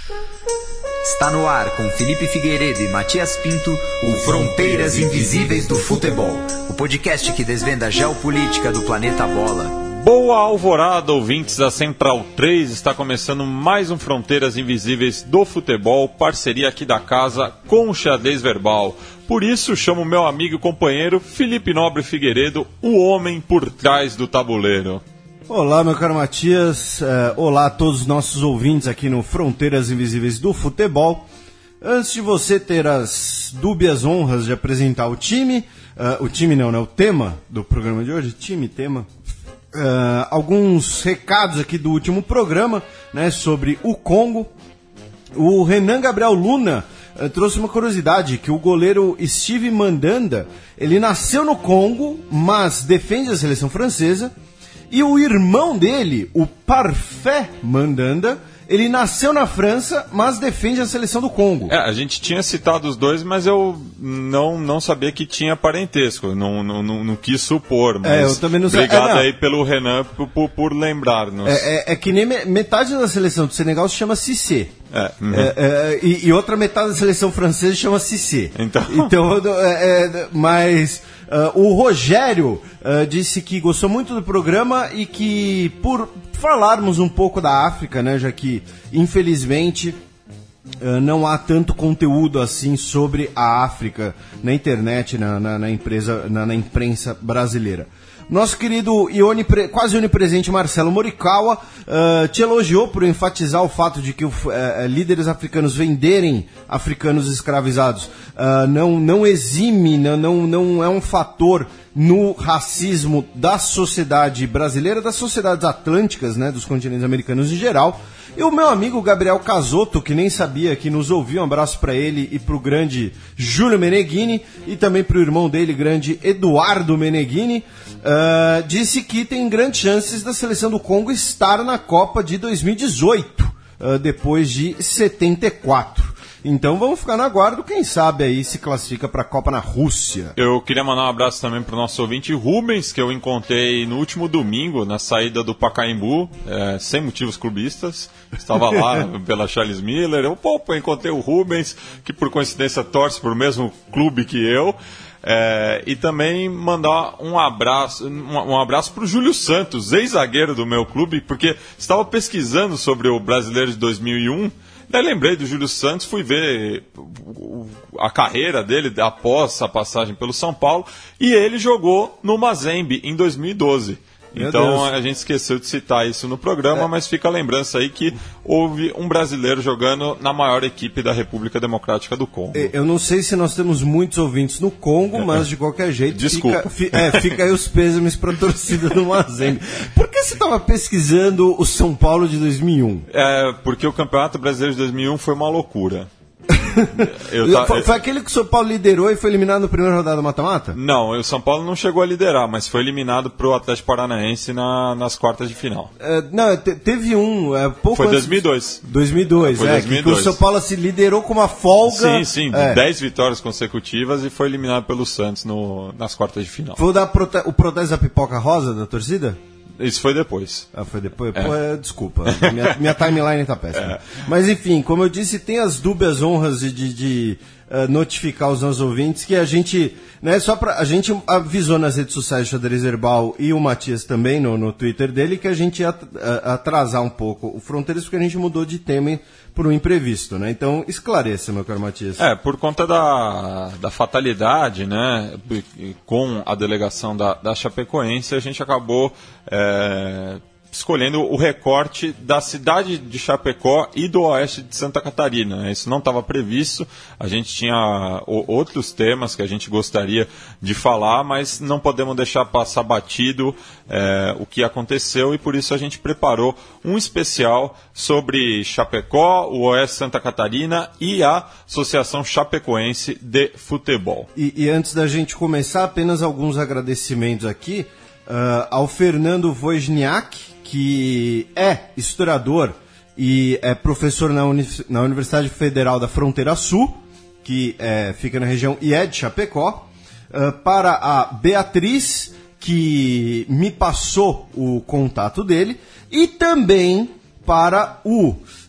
Está no ar com Felipe Figueiredo e Matias Pinto, o Fronteiras Invisíveis do Futebol, o podcast que desvenda a geopolítica do planeta Bola. Boa alvorada, ouvintes da Central 3, está começando mais um Fronteiras Invisíveis do Futebol, parceria aqui da casa com o Xadrez Verbal. Por isso, chamo meu amigo e companheiro Felipe Nobre Figueiredo, o homem por trás do tabuleiro. Olá, meu caro Matias, olá a todos os nossos ouvintes aqui no Fronteiras Invisíveis do Futebol. Antes de você ter as dúbias honras de apresentar o tema do programa de hoje, tema, alguns recados aqui do último programa, né, sobre o Congo. O Renan Gabriel Luna trouxe uma curiosidade, que o goleiro Steve Mandanda, ele nasceu no Congo, mas defende a seleção francesa. E o irmão dele, o Parfait Mandanda, ele nasceu na França, mas defende a seleção do Congo. A gente tinha citado os dois, mas eu não sabia que tinha parentesco, não quis supor. Mas eu também não sabia. Obrigado aí pelo Renan por lembrar-nos. É que nem metade da seleção do Senegal se chama Cissé. E outra metade da seleção francesa se chama Cissé. Mas o Rogério disse que gostou muito do programa e que, por falarmos um pouco da África, né, já que infelizmente não há tanto conteúdo assim sobre a África na internet, na imprensa brasileira. Nosso querido e quase onipresente Marcelo Morikawa te elogiou por enfatizar o fato de que líderes africanos venderem africanos escravizados não exime, não é um fator no racismo da sociedade brasileira, das sociedades atlânticas, né, dos continentes americanos em geral. E o meu amigo Gabriel Casotto, que nem sabia que nos ouviu, um abraço para ele e para o grande Júlio Meneghini, e também para o irmão dele, grande Eduardo Meneghini, disse que tem grandes chances da seleção do Congo estar na Copa de 2018, depois de 74. Então vamos ficar na guarda, quem sabe aí se classifica para a Copa na Rússia. Eu queria mandar um abraço também para o nosso ouvinte Rubens, que eu encontrei no último domingo, na saída do Pacaembu, sem motivos clubistas. Estava lá pela Charles Miller. Eu encontrei o Rubens, que por coincidência torce para o mesmo clube que eu. E também mandar um abraço para o Júlio Santos, ex-zagueiro do meu clube, porque estava pesquisando sobre o Brasileiro de 2001. Daí lembrei do Júlio Santos, fui ver a carreira dele após a passagem pelo São Paulo, e ele jogou no Mazembe em 2012. Então a gente esqueceu de citar isso no programa, mas fica a lembrança aí que houve um brasileiro jogando na maior equipe da República Democrática do Congo. Eu não sei se nós temos muitos ouvintes no Congo, mas de qualquer jeito Desculpa. Fica aí os pêsames para a torcida do Mazembe. Por que você estava pesquisando o São Paulo de 2001? Porque o Campeonato Brasileiro de 2001 foi uma loucura. Foi aquele que o São Paulo liderou e foi eliminado na primeira rodada do mata-mata? Não, o São Paulo não chegou a liderar, mas foi eliminado pro Atlético Paranaense nas quartas de final. Teve um... Foi 2002. 2002, foi 2002. Que o São Paulo se liderou com uma folga... Sim, 10 vitórias consecutivas e foi eliminado pelo Santos nas quartas de final. Foi o protesto da pipoca rosa da torcida? Isso foi depois. Foi depois? Desculpa, minha timeline tá péssima. Mas enfim, como eu disse, tem as dúbias honras de notificar os nossos ouvintes que a gente, né, a gente avisou nas redes sociais do Xadrez Verbal e o Matias também no Twitter dele que a gente ia atrasar um pouco o Fronteiras porque a gente mudou de tema por um imprevisto, né? Então esclareça, meu caro Matias. Por conta da fatalidade, né, com a delegação da Chapecoense, a gente acabou escolhendo o recorte da cidade de Chapecó e do oeste de Santa Catarina. Isso não estava previsto, a gente tinha outros temas que a gente gostaria de falar, mas não podemos deixar passar batido o que aconteceu e por isso a gente preparou um especial sobre Chapecó, o oeste de Santa Catarina e a Associação Chapecoense de Futebol. E antes da gente começar, apenas alguns agradecimentos aqui ao Fernando Wojniak, que é historiador e é professor na Universidade Federal da Fronteira Sul, que fica na região e é de Chapecó, para a Beatriz, que me passou o contato dele, e também para o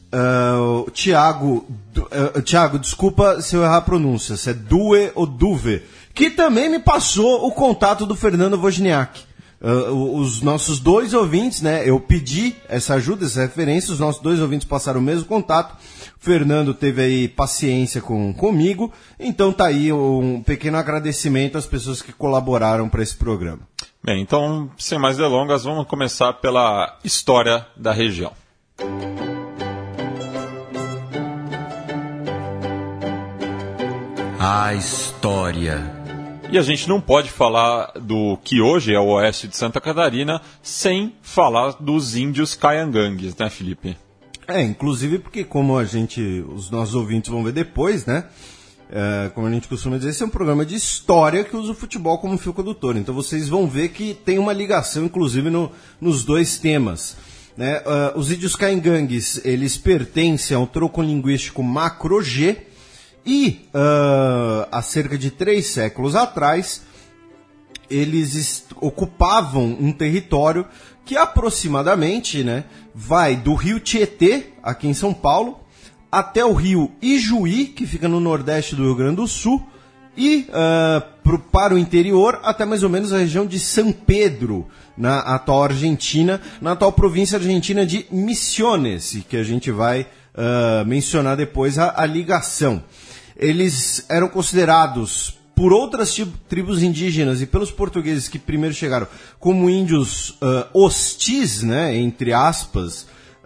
Tiago, desculpa se eu errar a pronúncia, se é Due ou Duve, que também me passou o contato do Fernando Wozniak. Os nossos dois ouvintes, né? Eu pedi essa ajuda, essa referência, os nossos dois ouvintes passaram o mesmo contato. O Fernando teve aí paciência comigo, então tá aí um pequeno agradecimento às pessoas que colaboraram para esse programa. Bem, então, sem mais delongas, vamos começar pela história da região. A história. E a gente não pode falar do que hoje é o oeste de Santa Catarina sem falar dos índios Caingangues, né, Felipe? Inclusive porque como os nossos ouvintes vão ver depois, né? Como a gente costuma dizer, esse é um programa de história que usa o futebol como fio condutor. Então vocês vão ver que tem uma ligação, inclusive, nos dois temas. Né? Os índios Caingangues, eles pertencem ao tronco linguístico Macro-G, e há cerca de 3 séculos atrás, eles ocupavam um território que aproximadamente, né, vai do rio Tietê, aqui em São Paulo, até o rio Ijuí, que fica no nordeste do Rio Grande do Sul, e para o interior, até mais ou menos a região de São Pedro, na atual Argentina, na atual província argentina de Misiones, que a gente vai mencionar depois a ligação. Eles eram considerados por outras tribos indígenas e pelos portugueses que primeiro chegaram como índios hostis, né, entre aspas,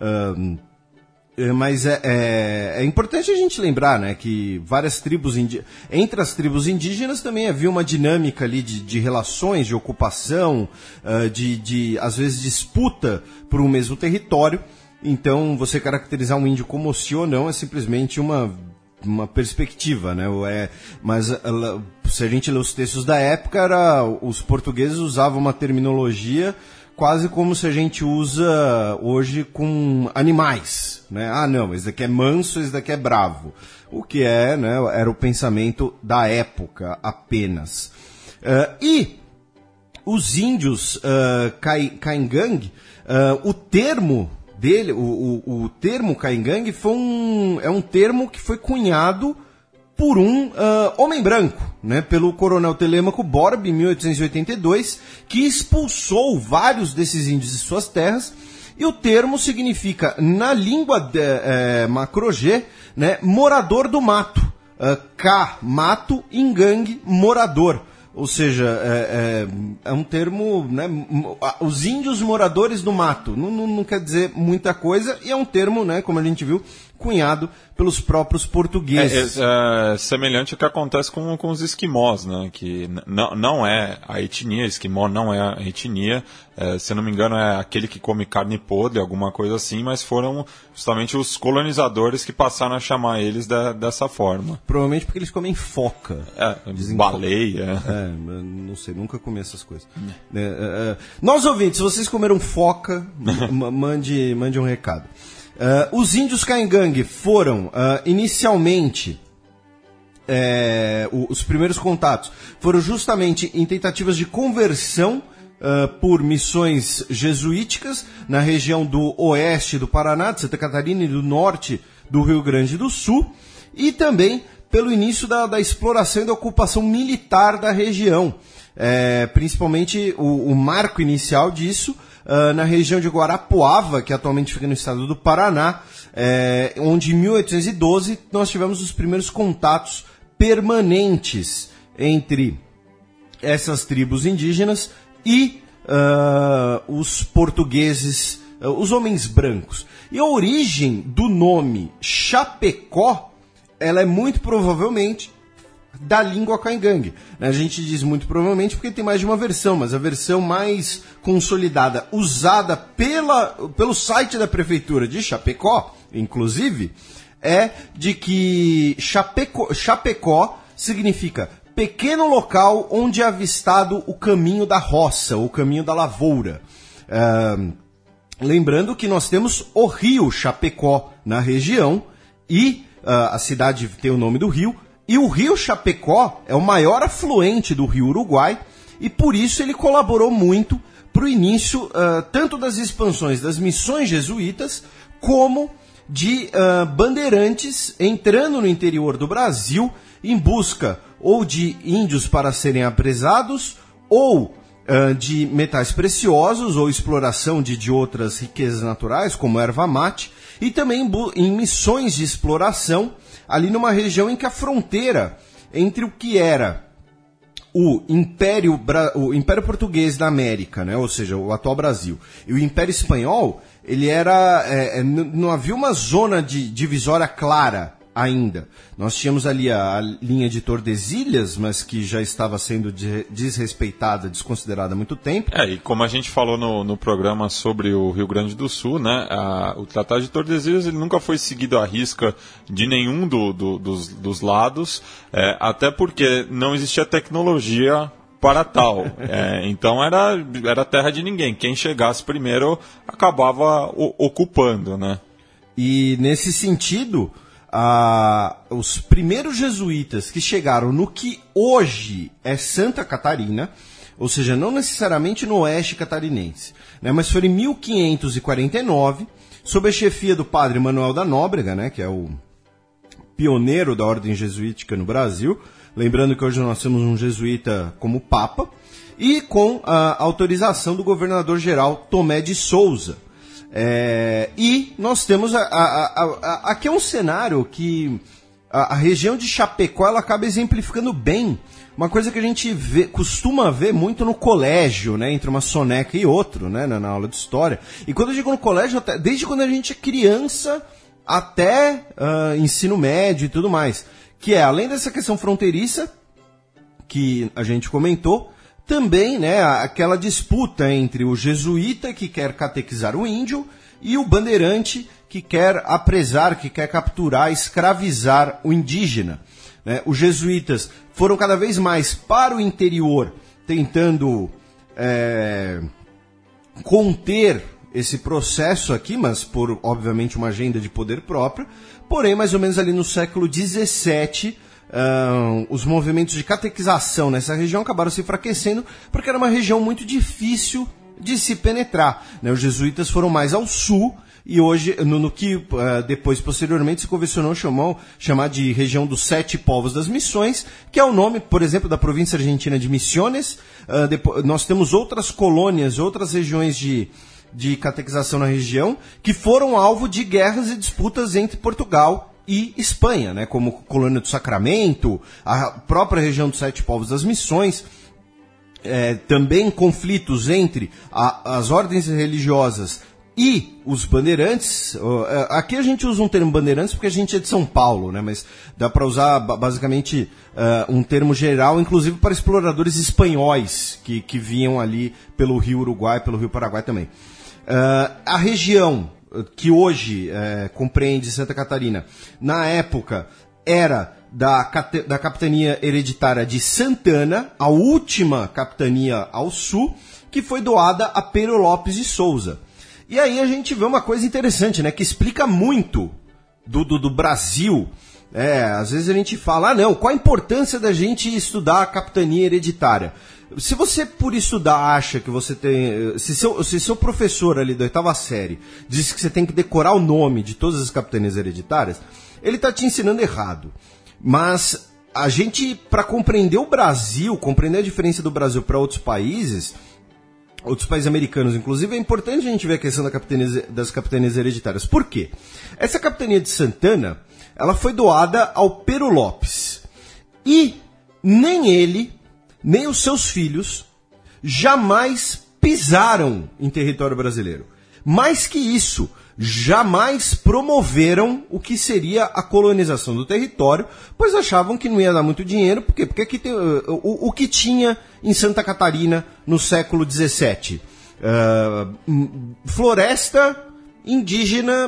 mas é importante a gente lembrar, né, que várias tribos entre as tribos indígenas também havia uma dinâmica ali de relações, de ocupação, de às vezes disputa por um mesmo território. Então você caracterizar um índio como hostil ou não é simplesmente uma perspectiva, né? Mas se a gente lê os textos da época, os portugueses usavam uma terminologia quase como se a gente usa hoje com animais, né? Não, esse daqui é manso, esse daqui é bravo. O que né, era o pensamento da época apenas. E os índios Caingangue, o termo dele, o termo Caingangue é um termo que foi cunhado por um homem branco, né, pelo coronel Telêmaco Borba, em 1882, que expulsou vários desses índios de suas terras, e o termo significa, na língua Macro-G, né, morador do mato. Mato, Ingangue, morador. Ou seja, é um termo, né, os índios moradores do mato, não quer dizer muita coisa, e é um termo, né, como a gente viu, cunhado pelos próprios portugueses. É semelhante ao que acontece com os esquimós, né, que não é a etnia, esquimó não é a etnia, se não me engano é aquele que come carne podre, alguma coisa assim, mas foram justamente os colonizadores que passaram a chamar eles dessa forma. Provavelmente porque eles comem foca. Baleia. Não sei, nunca comi essas coisas. Nós ouvintes, se vocês comeram foca, mande um recado. Os índios Caingangue foram, inicialmente, os primeiros contatos foram justamente em tentativas de conversão por missões jesuíticas na região do oeste do Paraná, de Santa Catarina e do norte do Rio Grande do Sul, e também pelo início da exploração e da ocupação militar da região. Principalmente o marco inicial disso na região de Guarapuava, que atualmente fica no estado do Paraná, onde em 1812 nós tivemos os primeiros contatos permanentes entre essas tribos indígenas e os portugueses, os homens brancos. E a origem do nome Chapecó, ela é muito provavelmente da língua Caingangue. A gente diz muito provavelmente porque tem mais de uma versão, mas a versão mais consolidada, usada pelo site da prefeitura de Chapecó, inclusive, é de que Chapecó significa pequeno local onde é avistado o caminho da roça, o caminho da lavoura. Lembrando que nós temos o rio Chapecó na região e a cidade tem o nome do rio, e o rio Chapecó é o maior afluente do rio Uruguai, e por isso ele colaborou muito para o início tanto das expansões das missões jesuítas, como de bandeirantes entrando no interior do Brasil em busca ou de índios para serem apresados, ou de metais preciosos, ou exploração de outras riquezas naturais, como erva mate, e também em missões de exploração ali numa região em que a fronteira entre o que era o Império Português da América, né, ou seja, o atual Brasil, e o Império Espanhol, ele era, não havia uma zona divisória clara ainda. Nós tínhamos ali a linha de Tordesilhas, mas que já estava sendo desrespeitada, desconsiderada há muito tempo. E como a gente falou no programa sobre o Rio Grande do Sul, né, o Tratado de Tordesilhas ele nunca foi seguido à risca de nenhum dos lados, até porque não existia tecnologia para tal. Então era terra de ninguém. Quem chegasse primeiro acabava ocupando, né? E nesse sentido, os primeiros jesuítas que chegaram no que hoje é Santa Catarina, ou seja, não necessariamente no oeste catarinense, né, mas foi em 1549, sob a chefia do padre Manuel da Nóbrega, né, que é o pioneiro da ordem jesuítica no Brasil, lembrando que hoje nós temos um jesuíta como papa, e com a autorização do governador-geral Tomé de Souza. E nós temos aqui é um cenário que a região de Chapecó ela acaba exemplificando bem uma coisa que a gente costuma ver muito no colégio, né, entre uma soneca e outro, né, na aula de história. E quando eu digo no colégio, desde quando a gente é criança até ensino médio e tudo mais, que é, além dessa questão fronteiriça que a gente comentou, também, né, aquela disputa entre o jesuíta que quer catequizar o índio e o bandeirante que quer apresar, que quer capturar, escravizar o indígena. Né? Os jesuítas foram cada vez mais para o interior, tentando conter esse processo aqui, mas por, obviamente, uma agenda de poder próprio. Porém, mais ou menos ali no século XVII, os movimentos de catequização nessa região acabaram se enfraquecendo, porque era uma região muito difícil de se penetrar. Né? Os jesuítas foram mais ao sul, e hoje, no que depois, posteriormente, se convencionou chamar de região dos 7 povos das missões, que é o nome, por exemplo, da província argentina de Misiones. Nós temos outras colônias, outras regiões de catequização na região, que foram alvo de guerras e disputas entre Portugal e Espanha, né, como Colônia do Sacramento, a própria região dos 7 povos das missões, também conflitos entre as ordens religiosas e os bandeirantes. Aqui a gente usa um termo bandeirantes porque a gente é de São Paulo, né, mas dá para usar basicamente um termo geral, inclusive para exploradores espanhóis que vinham ali pelo Rio Uruguai, pelo Rio Paraguai também. A região que hoje compreende Santa Catarina, na época era da capitania hereditária de Santana, a última capitania ao sul, que foi doada a Pero Lopes de Souza. E aí a gente vê uma coisa interessante, né, que explica muito do Brasil. Às vezes a gente fala, qual a importância da gente estudar a capitania hereditária? Se você, por estudar, acha que você tem... Se seu professor ali da 8ª série diz que você tem que decorar o nome de todas as capitanias hereditárias, ele está te ensinando errado. Mas a gente, para compreender o Brasil, compreender a diferença do Brasil para outros países americanos, inclusive, é importante a gente ver a questão das capitanias hereditárias. Por quê? Essa capitania de Santana, ela foi doada ao Pero Lopes. E nem ele, nem os seus filhos, jamais pisaram em território brasileiro. Mais que isso, jamais promoveram o que seria a colonização do território, pois achavam que não ia dar muito dinheiro. Por quê? Porque aqui tem, o que tinha em Santa Catarina no século XVII? Floresta, indígena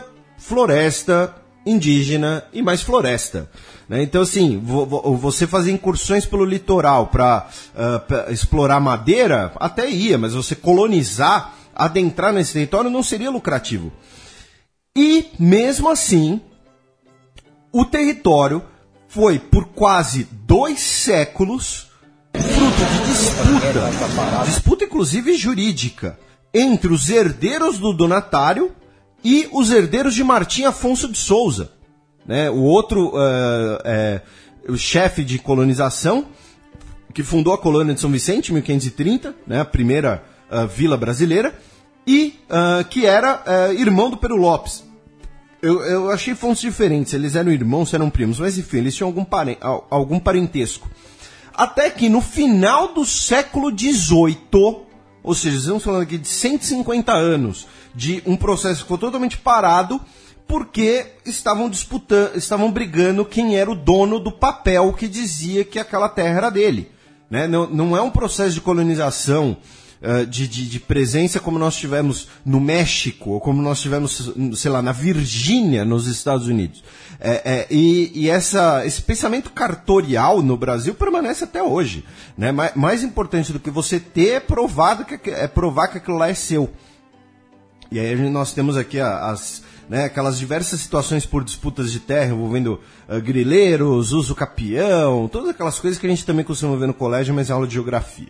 e mais floresta. Né? Então, assim, você fazer incursões pelo litoral para explorar madeira, até ia, mas você colonizar, adentrar nesse território não seria lucrativo. E, mesmo assim, o território foi, por quase 2 séculos, fruto de disputa inclusive jurídica, entre os herdeiros do donatário e os herdeiros de Martim Afonso de Souza, né? O outro o chefe de colonização, que fundou a colônia de São Vicente em 1530, né? A primeira vila brasileira, e que era irmão do Pero Lopes. Eu achei fontes diferentes, eles eram irmãos, eram primos, mas enfim, eles tinham algum parentesco. Até que no final do século XVIII, ou seja, estamos falando aqui de 150 anos, de um processo que ficou totalmente parado, porque estavam brigando quem era o dono do papel que dizia que aquela terra era dele. Né? Não é um processo de colonização, de presença como nós tivemos no México, ou como nós tivemos, sei lá, na Virgínia, nos Estados Unidos. E esse pensamento cartorial no Brasil permanece até hoje. Né? Mais importante do que você ter é provar que aquilo lá é seu. E aí nós temos aqui aquelas diversas situações por disputas de terra envolvendo grileiros, uso capião, todas aquelas coisas que a gente também costuma ver no colégio, mas é aula de geografia.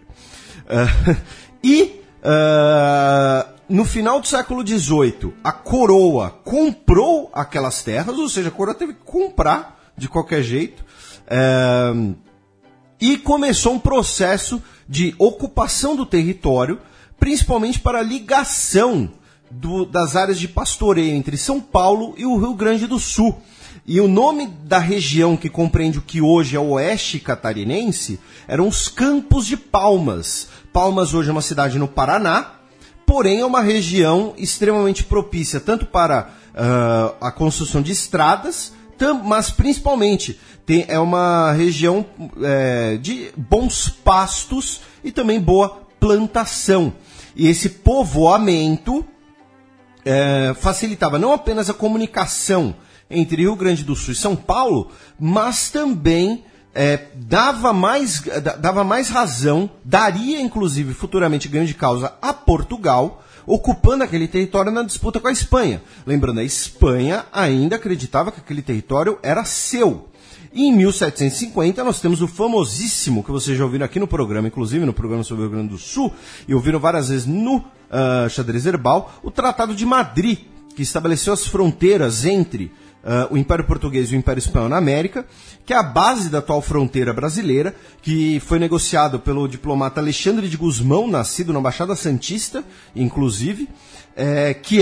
No final do século XVIII, a coroa comprou aquelas terras, ou seja, a coroa teve que comprar de qualquer jeito, e começou um processo de ocupação do território, principalmente para a ligação das áreas de pastoreio entre São Paulo e o Rio Grande do Sul. E o nome da região que compreende o que hoje é o oeste catarinense eram os Campos de Palmas. Palmas hoje é uma cidade no Paraná, porém é uma região extremamente propícia tanto para a construção de estradas, mas principalmente é uma região de bons pastos e também boa plantação. E esse povoamento facilitava não apenas a comunicação entre Rio Grande do Sul e São Paulo, mas também dava mais razão, daria inclusive futuramente ganho de causa a Portugal, ocupando aquele território na disputa com a Espanha. Lembrando, a Espanha ainda acreditava que aquele território era seu. E em 1750 nós temos o famosíssimo, que vocês já ouviram aqui no programa, inclusive no programa sobre o Rio Grande do Sul, e ouviram várias vezes no Xadrez Herbal, o Tratado de Madrid, que estabeleceu as fronteiras entre o Império Português e o Império Espanhol na América, que é a base da atual fronteira brasileira, que foi negociado pelo diplomata Alexandre de Gusmão, nascido na Baixada Santista, inclusive, que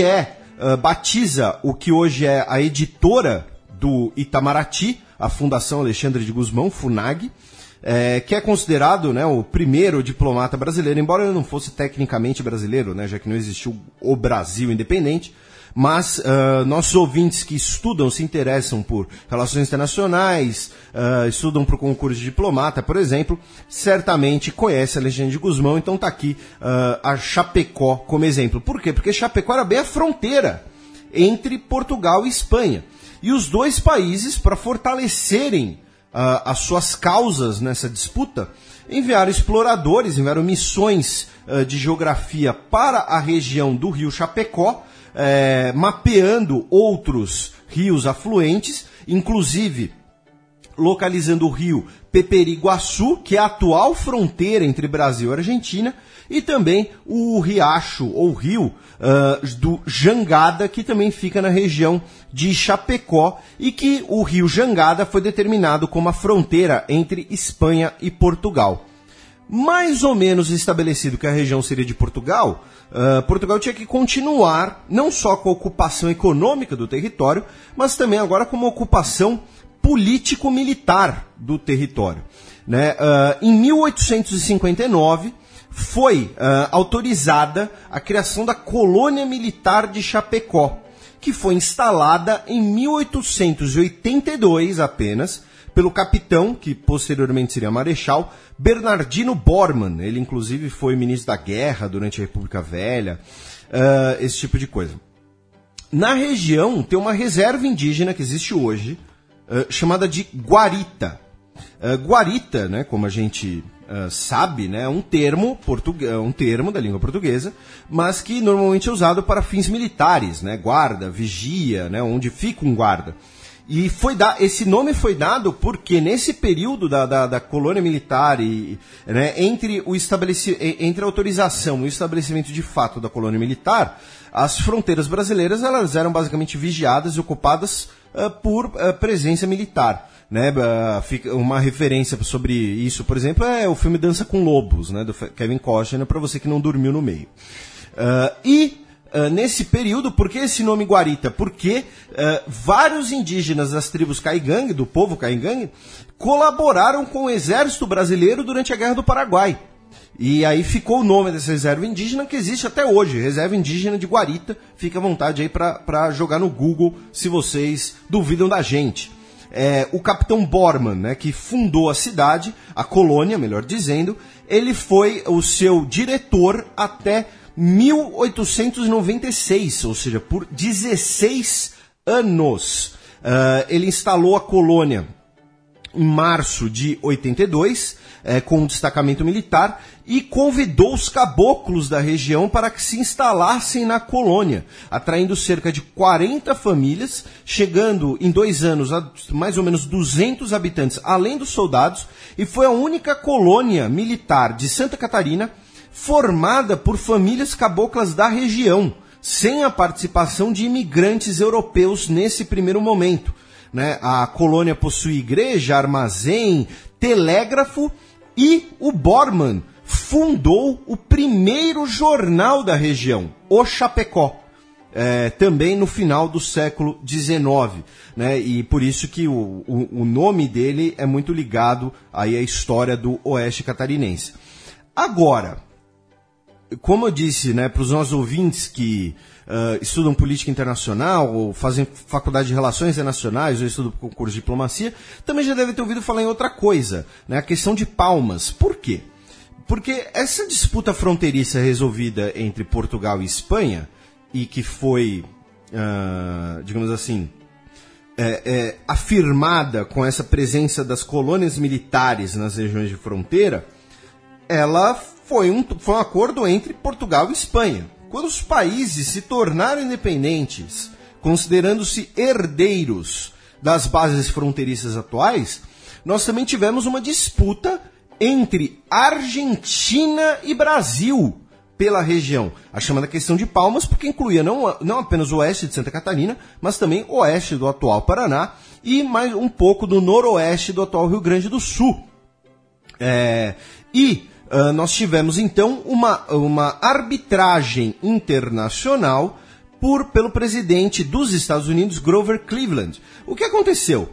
batiza o que hoje é a editora do Itamaraty, a Fundação Alexandre de Gusmão, FUNAG, que é considerado, né, o primeiro diplomata brasileiro, embora ele não fosse tecnicamente brasileiro, né, já que não existiu o Brasil independente, mas nossos ouvintes que estudam, se interessam por relações internacionais, estudam para o concurso de diplomata, por exemplo, certamente conhecem Alexandre de Gusmão, então está aqui a Chapecó como exemplo. Por quê? Porque Chapecó era bem a fronteira entre Portugal e Espanha. E os dois países, para fortalecerem as suas causas nessa disputa, enviaram exploradores, enviaram missões de geografia para a região do rio Chapecó, mapeando outros rios afluentes, inclusive localizando o rio Peperiguaçu, que é a atual fronteira entre Brasil e Argentina, e também o riacho ou rio do Jangada, que também fica na região de Chapecó, e que o rio Jangada foi determinado como a fronteira entre Espanha e Portugal. Mais ou menos estabelecido que a região seria de Portugal, Portugal tinha que continuar não só com a ocupação econômica do território, mas também agora com uma ocupação político-militar do território. Né? Em 1859 foi autorizada a criação da colônia militar de Chapecó, que foi instalada em 1882 apenas, pelo capitão, que posteriormente seria marechal, Bernardino Bormann. Ele, inclusive, foi ministro da Guerra durante a República Velha, esse tipo de coisa. Na região tem uma reserva indígena que existe hoje, chamada de Guarita. Guarita, né, como a gente sabe, né, é um termo da língua portuguesa, mas que normalmente é usado para fins militares, né, guarda, vigia, né, onde fica um guarda. E esse nome foi dado porque nesse período da colônia militar, né, entre a autorização e o estabelecimento de fato da colônia militar, as fronteiras brasileiras elas eram basicamente vigiadas e ocupadas por presença militar. Né, uma referência sobre isso, por exemplo, é o filme Dança com Lobos, né, do Kevin Costner, para você que não dormiu no meio. Nesse período, por que esse nome Guarita? Porque vários indígenas das tribos Caigangue, do povo Caigangue, colaboraram com o exército brasileiro durante a Guerra do Paraguai. E aí ficou o nome dessa reserva indígena que existe até hoje, Reserva Indígena de Guarita. Fica à vontade aí para jogar no Google se vocês duvidam da gente. O capitão Borman, né, que fundou a cidade, a colônia, melhor dizendo, ele foi o seu diretor até 1896, ou seja, por 16 anos. Ele instalou a colônia em março de 82, com um destacamento militar, e convidou os caboclos da região para que se instalassem na colônia, atraindo cerca de 40 famílias, chegando em 2 anos a mais ou menos 200 habitantes, além dos soldados, e foi a única colônia militar de Santa Catarina formada por famílias caboclas da região, sem a participação de imigrantes europeus nesse primeiro momento. Né? A colônia possui igreja, armazém, telégrafo, e o Borman fundou o primeiro jornal da região, o Chapecó, também no final do século XIX. Né? E por isso que o nome dele é muito ligado aí à história do Oeste Catarinense. Agora, como eu disse, né, para os nossos ouvintes que estudam política internacional, ou fazem faculdade de relações internacionais, ou estudam concurso de diplomacia, também já devem ter ouvido falar em outra coisa, né, a questão de Palmas. Por quê? Porque essa disputa fronteiriça resolvida entre Portugal e Espanha, e que foi, digamos assim, afirmada com essa presença das colônias militares nas regiões de fronteira, ela foi um acordo entre Portugal e Espanha. Quando os países se tornaram independentes, considerando-se herdeiros das bases fronteiriças atuais, nós também tivemos uma disputa entre Argentina e Brasil pela região. A chamada questão de Palmas, porque incluía não apenas o oeste de Santa Catarina, mas também o oeste do atual Paraná e mais um pouco do noroeste do atual Rio Grande do Sul. Nós tivemos, então, uma arbitragem internacional pelo presidente dos Estados Unidos, Grover Cleveland. O que aconteceu?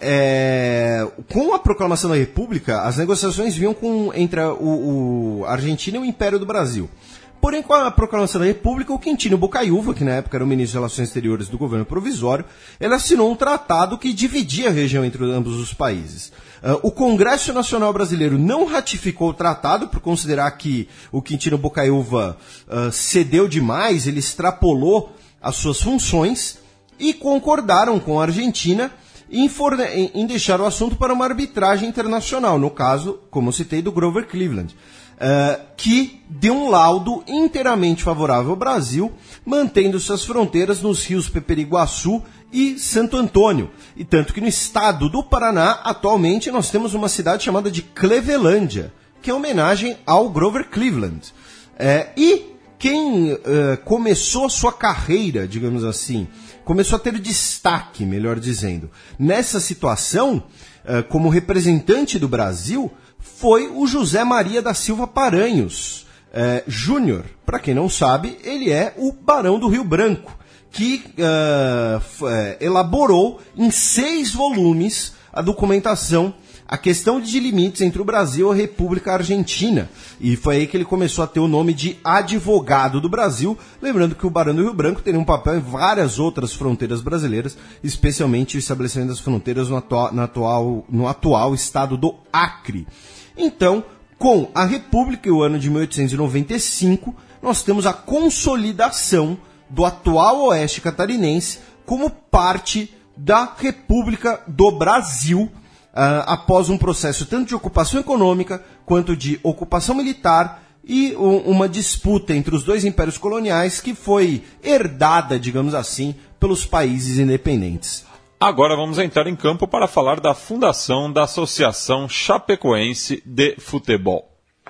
Com a proclamação da República, as negociações vinham entre a Argentina e o Império do Brasil. Porém, com a proclamação da República, o Quintino Bocaiúva, que na época era o ministro de Relações Exteriores do governo provisório, ele assinou um tratado que dividia a região entre ambos os países. O Congresso Nacional Brasileiro não ratificou o tratado por considerar que o Quintino Bocaiúva cedeu demais, ele extrapolou as suas funções, e concordaram com a Argentina em deixar o assunto para uma arbitragem internacional, no caso, como eu citei, do Grover Cleveland, que deu um laudo inteiramente favorável ao Brasil, mantendo suas fronteiras nos rios Peperiguaçu e Santo Antônio. E tanto que no estado do Paraná, atualmente, nós temos uma cidade chamada de Clevelândia, que é homenagem ao Grover Cleveland. E quem começou a sua carreira, digamos assim, começou a ter destaque, melhor dizendo, nessa situação, como representante do Brasil, foi o José Maria da Silva Paranhos Júnior. Para quem não sabe, ele é o Barão do Rio Branco, que elaborou em 6 volumes a documentação, a questão de limites entre o Brasil e a República Argentina. E foi aí que ele começou a ter o nome de advogado do Brasil, lembrando que o Barão do Rio Branco teria um papel em várias outras fronteiras brasileiras, especialmente o estabelecimento das fronteiras no atual estado do Acre. Então, com a República e o ano de 1895, nós temos a consolidação do atual Oeste Catarinense como parte da República do Brasil, após um processo tanto de ocupação econômica quanto de ocupação militar e uma disputa entre os dois impérios coloniais que foi herdada, digamos assim, pelos países independentes. Agora vamos entrar em campo para falar da fundação da Associação Chapecoense de Futebol.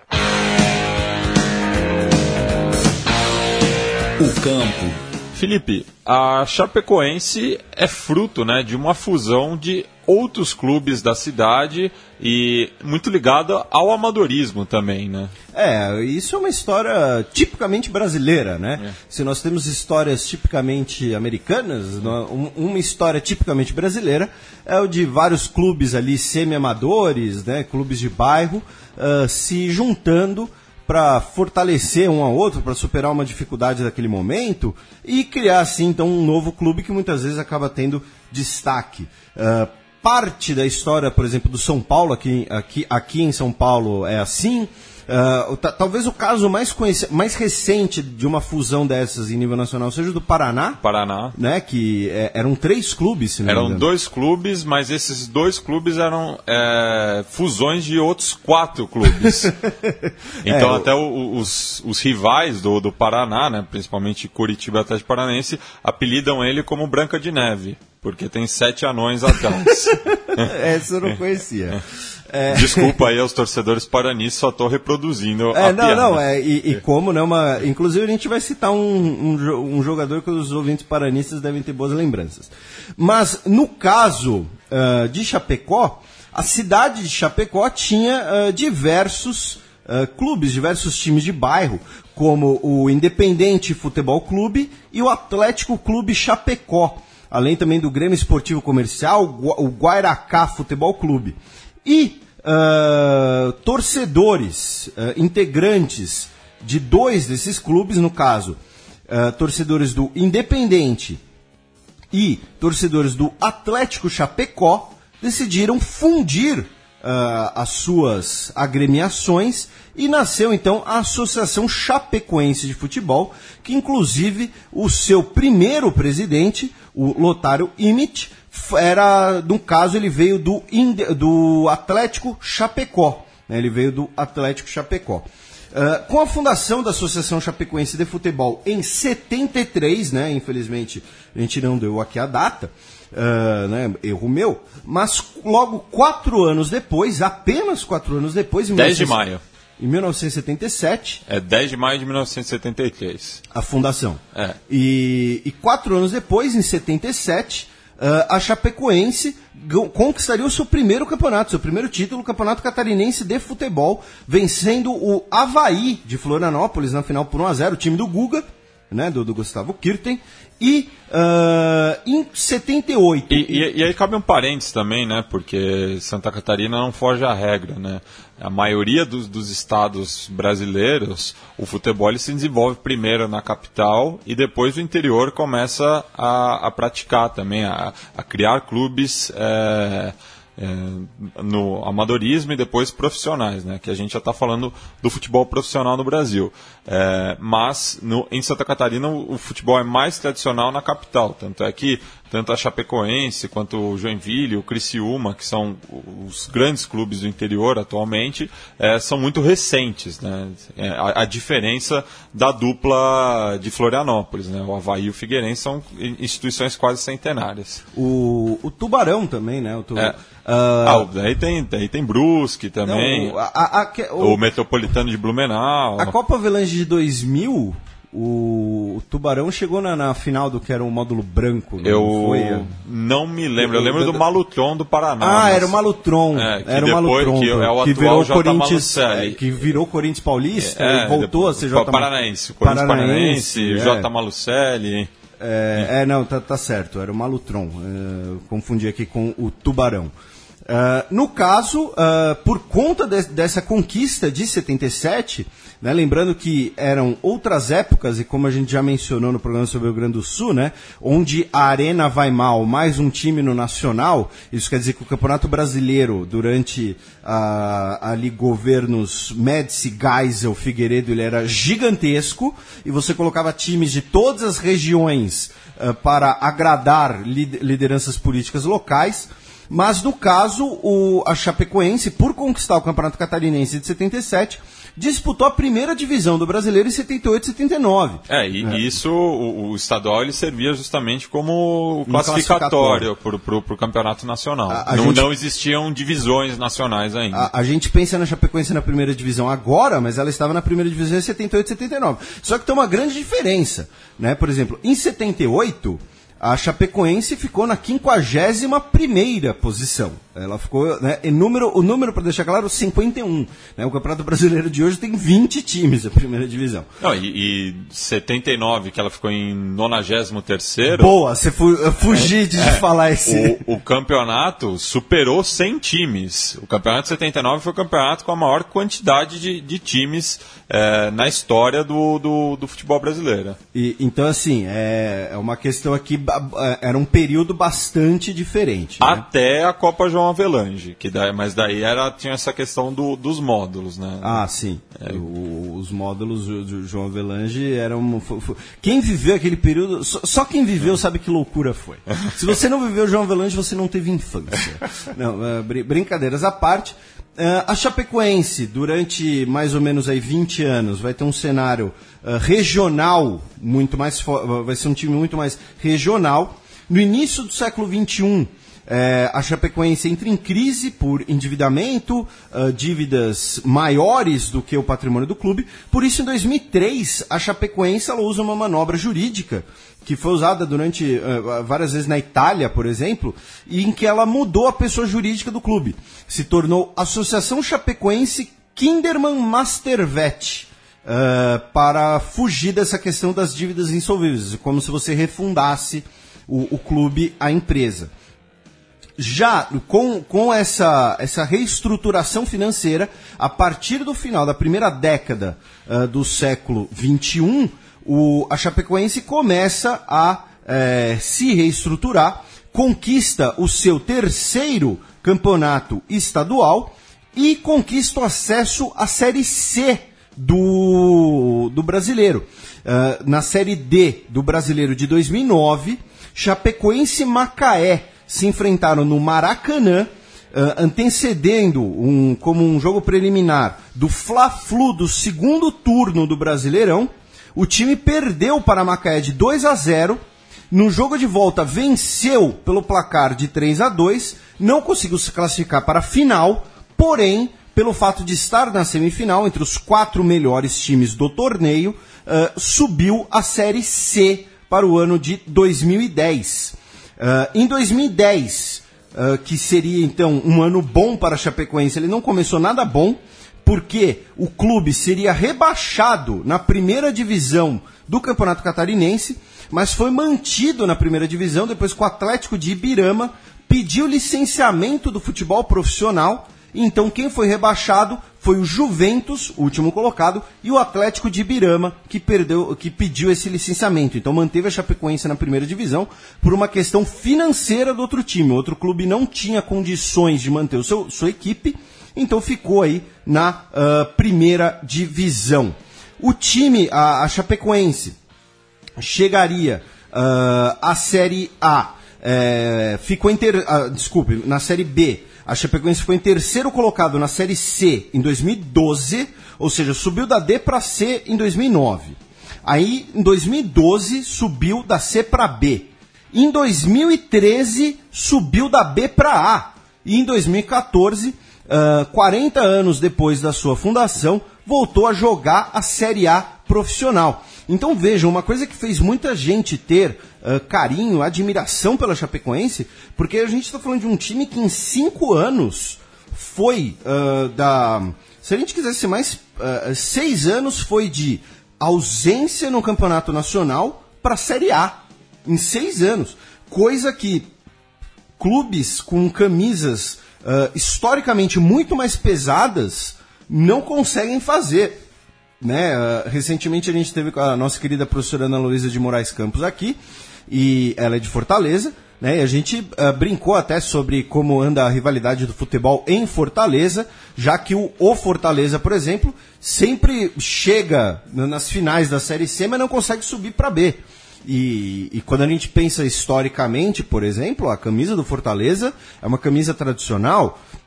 O campo. Felipe, a Chapecoense é fruto, né, de uma fusão de outros clubes da cidade e muito ligada ao amadorismo também, né? Isso é uma história tipicamente brasileira, né? Se nós temos histórias tipicamente americanas, uma história tipicamente brasileira é o de vários clubes ali semi-amadores, né, clubes de bairro, se juntando para fortalecer um ao outro, para superar uma dificuldade daquele momento e criar, assim, então, um novo clube que muitas vezes acaba tendo destaque. Parte da história, por exemplo, do São Paulo, aqui em São Paulo é assim. Talvez o caso mais recente de uma fusão dessas em nível nacional seja do Paraná. Né, que eram 3 clubes, se não me engano. Eram 2 clubes, mas esses 2 clubes eram fusões de outros 4 clubes. Então até os rivais do Paraná, né, principalmente Curitiba e Atlético Paranaense, apelidam ele como Branca de Neve, porque tem 7 anões atrás. Essa eu não conhecia. Desculpa aí aos torcedores paranistas, só estou reproduzindo a piada. Como, né, inclusive a gente vai citar um jogador que os ouvintes paranistas devem ter boas lembranças. Mas, no caso de Chapecó, a cidade de Chapecó tinha diversos clubes, diversos times de bairro, como o Independente Futebol Clube e o Atlético Clube Chapecó, além também do Grêmio Esportivo Comercial, o Guairacá Futebol Clube. E torcedores, integrantes de 2 desses clubes, no caso, torcedores do Independente e torcedores do Atlético Chapecó, decidiram fundir as suas agremiações e nasceu então a Associação Chapecoense de Futebol, que inclusive o seu primeiro presidente, o Lotário Immit, no caso ele veio do Atlético Chapecó, né? Ele veio do Atlético Chapecó. Com a fundação da Associação Chapecoense de Futebol em 73, né? Infelizmente a gente não deu aqui a data, né? Erro meu, mas logo 4 anos depois, apenas 4 anos depois, 10 de maio. Em 1977. 10 de maio de 1973. A fundação. E 4 anos depois, em 77, a Chapecoense conquistaria o seu primeiro campeonato, seu primeiro título, o Campeonato Catarinense de Futebol, vencendo o Avaí de Florianópolis na final por 1-0, o time do Guga, né, do Gustavo Kirten. E em 78... E aí cabe um parênteses também, né? Porque Santa Catarina não foge à regra, né? A maioria dos estados brasileiros, o futebol ele se desenvolve primeiro na capital e depois o interior começa a praticar também, a criar clubes no amadorismo e depois profissionais, né? Que a gente já está falando do futebol profissional no Brasil. Mas em Santa Catarina o futebol é mais tradicional na capital, tanto é que tanto a Chapecoense quanto o Joinville, o Criciúma, que são os grandes clubes do interior atualmente, são muito recentes, né? A diferença da dupla de Florianópolis, né? O Avaí e o Figueirense são instituições quase centenárias. O Tubarão também, né? Daí tem Brusque também, o Metropolitano de Blumenau. A Copa Avelange de 2000... O Tubarão chegou na final do que era o módulo branco. Não me lembro. Eu lembro do Malutron do Paraná. Era o Malutron. Era o Malutron. Que virou Corinthians, que virou Corinthians Paulista e voltou a ser J. Paranaense. Corinthians Paranaense, J. Malucelli. Não, tá certo. Era o Malutron. Confundi aqui com o Tubarão. No caso, por conta dessa conquista de 77, né, lembrando que eram outras épocas, e como a gente já mencionou no programa sobre o Rio Grande do Sul, né, onde a Arena vai mal, mais um time no Nacional, isso quer dizer que o Campeonato Brasileiro, durante ali governos Médici, Geisel, Figueiredo, ele era gigantesco, e você colocava times de todas as regiões para agradar lideranças políticas locais. Mas, no caso, a Chapecoense, por conquistar o Campeonato Catarinense de 77, disputou a primeira divisão do Brasileiro em 78 e 79. Isso, o estadual ele servia justamente como classificatório para o campeonato nacional. Não existiam divisões nacionais ainda. A gente pensa na Chapecoense na primeira divisão agora, mas ela estava na primeira divisão em 78 e 79. Só que tem uma grande diferença, né? Por exemplo, em 78, a Chapecoense ficou na 51ª posição. Ela ficou, né, o número, para deixar claro, 51. Né? O Campeonato Brasileiro de hoje tem 20 times, a primeira divisão. Não, e 79, que ela ficou em 93º... Boa, você fugi de falar esse... O campeonato superou 100 times. O campeonato de 79 foi o campeonato com a maior quantidade de times na história do futebol brasileiro. Então, assim, é uma questão aqui... Era um período bastante diferente. Né? Até a Copa João Avelange, mas daí tinha essa questão dos módulos, né? Ah, sim. Os módulos do João Avelange eram... Quem viveu aquele período... Só quem viveu sabe que loucura foi. Se você não viveu João Avelange, você não teve infância. Não, brincadeiras à parte... A Chapecoense, durante mais ou menos aí 20 anos, vai ter um cenário regional, vai ser um time muito mais regional. No início do século XXI, a Chapecoense entra em crise por endividamento, dívidas maiores do que o patrimônio do clube. Por isso, em 2003, a Chapecoense ela usa uma manobra jurídica que foi usada durante várias vezes na Itália, por exemplo, e em que ela mudou a pessoa jurídica do clube. Se tornou Associação Chapecoense Kinderman Mastervet, para fugir dessa questão das dívidas insolvíveis, como se você refundasse o clube, a empresa. Já com essa reestruturação financeira, a partir do final da primeira década do século XXI, a Chapecoense começa a se reestruturar, conquista o seu 3º campeonato estadual e conquista o acesso à Série C do Brasileiro. Na Série D do Brasileiro de 2009, Chapecoense e Macaé se enfrentaram no Maracanã, antecedendo como um jogo preliminar do Fla-Flu do segundo turno do Brasileirão. O time perdeu para Macaé de 2-0. No jogo de volta, venceu pelo placar de 3-2. Não conseguiu se classificar para a final, porém, pelo fato de estar na semifinal, entre os 4 melhores times do torneio, subiu a Série C para o ano de 2010. Em 2010, que seria então um ano bom para a Chapecoense, ele não começou nada bom, porque o clube seria rebaixado na primeira divisão do Campeonato Catarinense, mas foi mantido na primeira divisão depois que o Atlético de Ibirama pediu licenciamento do futebol profissional. Então quem foi rebaixado foi o Juventus, o último colocado, e o Atlético de Ibirama, que pediu esse licenciamento. Então manteve a Chapecoense na primeira divisão por uma questão financeira do outro time. O outro clube não tinha condições de manter sua equipe, então ficou aí na primeira divisão. O time, a Chapecoense, chegaria à Série A, na Série B. A Chapecoense ficou em 3º colocado na Série C em 2012, ou seja, subiu da D para C em 2009. Aí, em 2012, subiu da C para B. Em 2013, subiu da B para A. E em 2014, 40 anos depois da sua fundação, voltou a jogar a Série A profissional. Então vejam, uma coisa que fez muita gente ter carinho, admiração pela Chapecoense, porque a gente está falando de um time que em 5 anos foi se a gente quisesse mais, 6 anos foi de ausência no Campeonato Nacional para a Série A. Em 6 anos. Coisa que clubes com camisas historicamente muito mais pesadas não conseguem fazer. Né? Recentemente a gente teve com a nossa querida professora Ana Luísa de Moraes Campos aqui, e ela é de Fortaleza, né? E a gente brincou até sobre como anda a rivalidade do futebol em Fortaleza, já que o Fortaleza, por exemplo, sempre chega nas finais da Série C, mas não consegue subir para B. E quando a gente pensa historicamente, por exemplo, a camisa do Fortaleza é uma camisa tradicional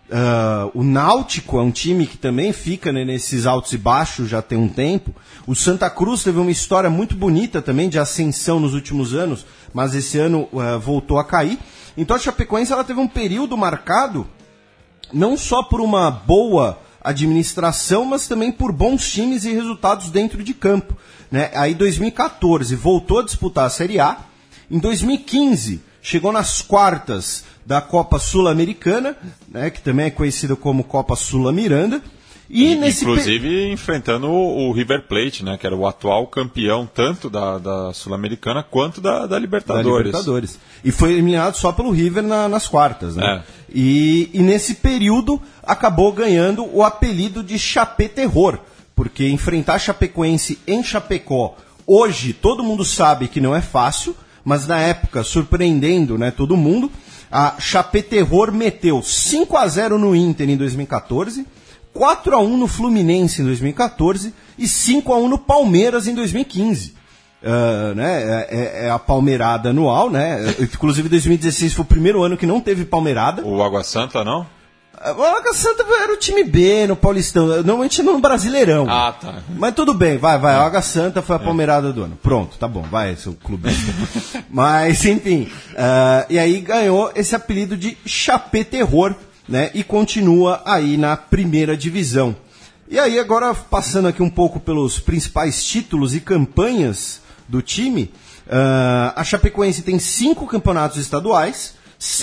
O Náutico é um time que também fica, né, nesses altos e baixos já tem um tempo. O Santa Cruz teve uma história muito bonita também de ascensão nos últimos anos, mas esse ano voltou a cair. Então a Chapecoense ela teve um período marcado não só por uma boa administração, mas também por bons times e resultados dentro de campo, né? Aí 2014 voltou a disputar a Série A. Em 2015 chegou nas quartas da Copa Sul-Americana, né, que também é conhecida como Copa Sula-Miranda. Inclusive enfrentando o River Plate, né, que era o atual campeão tanto da Sul-Americana quanto da Libertadores. E foi eliminado só pelo River nas quartas. Né? E nesse período acabou ganhando o apelido de Chapé Terror, porque enfrentar Chapecoense em Chapecó, hoje todo mundo sabe que não é fácil, mas na época, surpreendendo, né, todo mundo, a Chapé Terror meteu 5-0 no Inter em 2014, 4-1 no Fluminense em 2014 e 5-1 no Palmeiras em 2015. Né? É a palmeirada anual, né? Inclusive 2016 foi o primeiro ano que não teve palmeirada. O Água Santa, não? O Água Santa era o time B no Paulistão, normalmente no Brasileirão. Ah, tá. Mas tudo bem, vai. A Água Santa foi a palmeirada do ano. Pronto, tá bom, vai, seu clubista. Mas, enfim, e aí ganhou esse apelido de Chapé Terror, né? E continua aí na primeira divisão. E aí, agora, passando aqui um pouco pelos principais títulos e campanhas do time, a Chapecoense tem 5 campeonatos estaduais,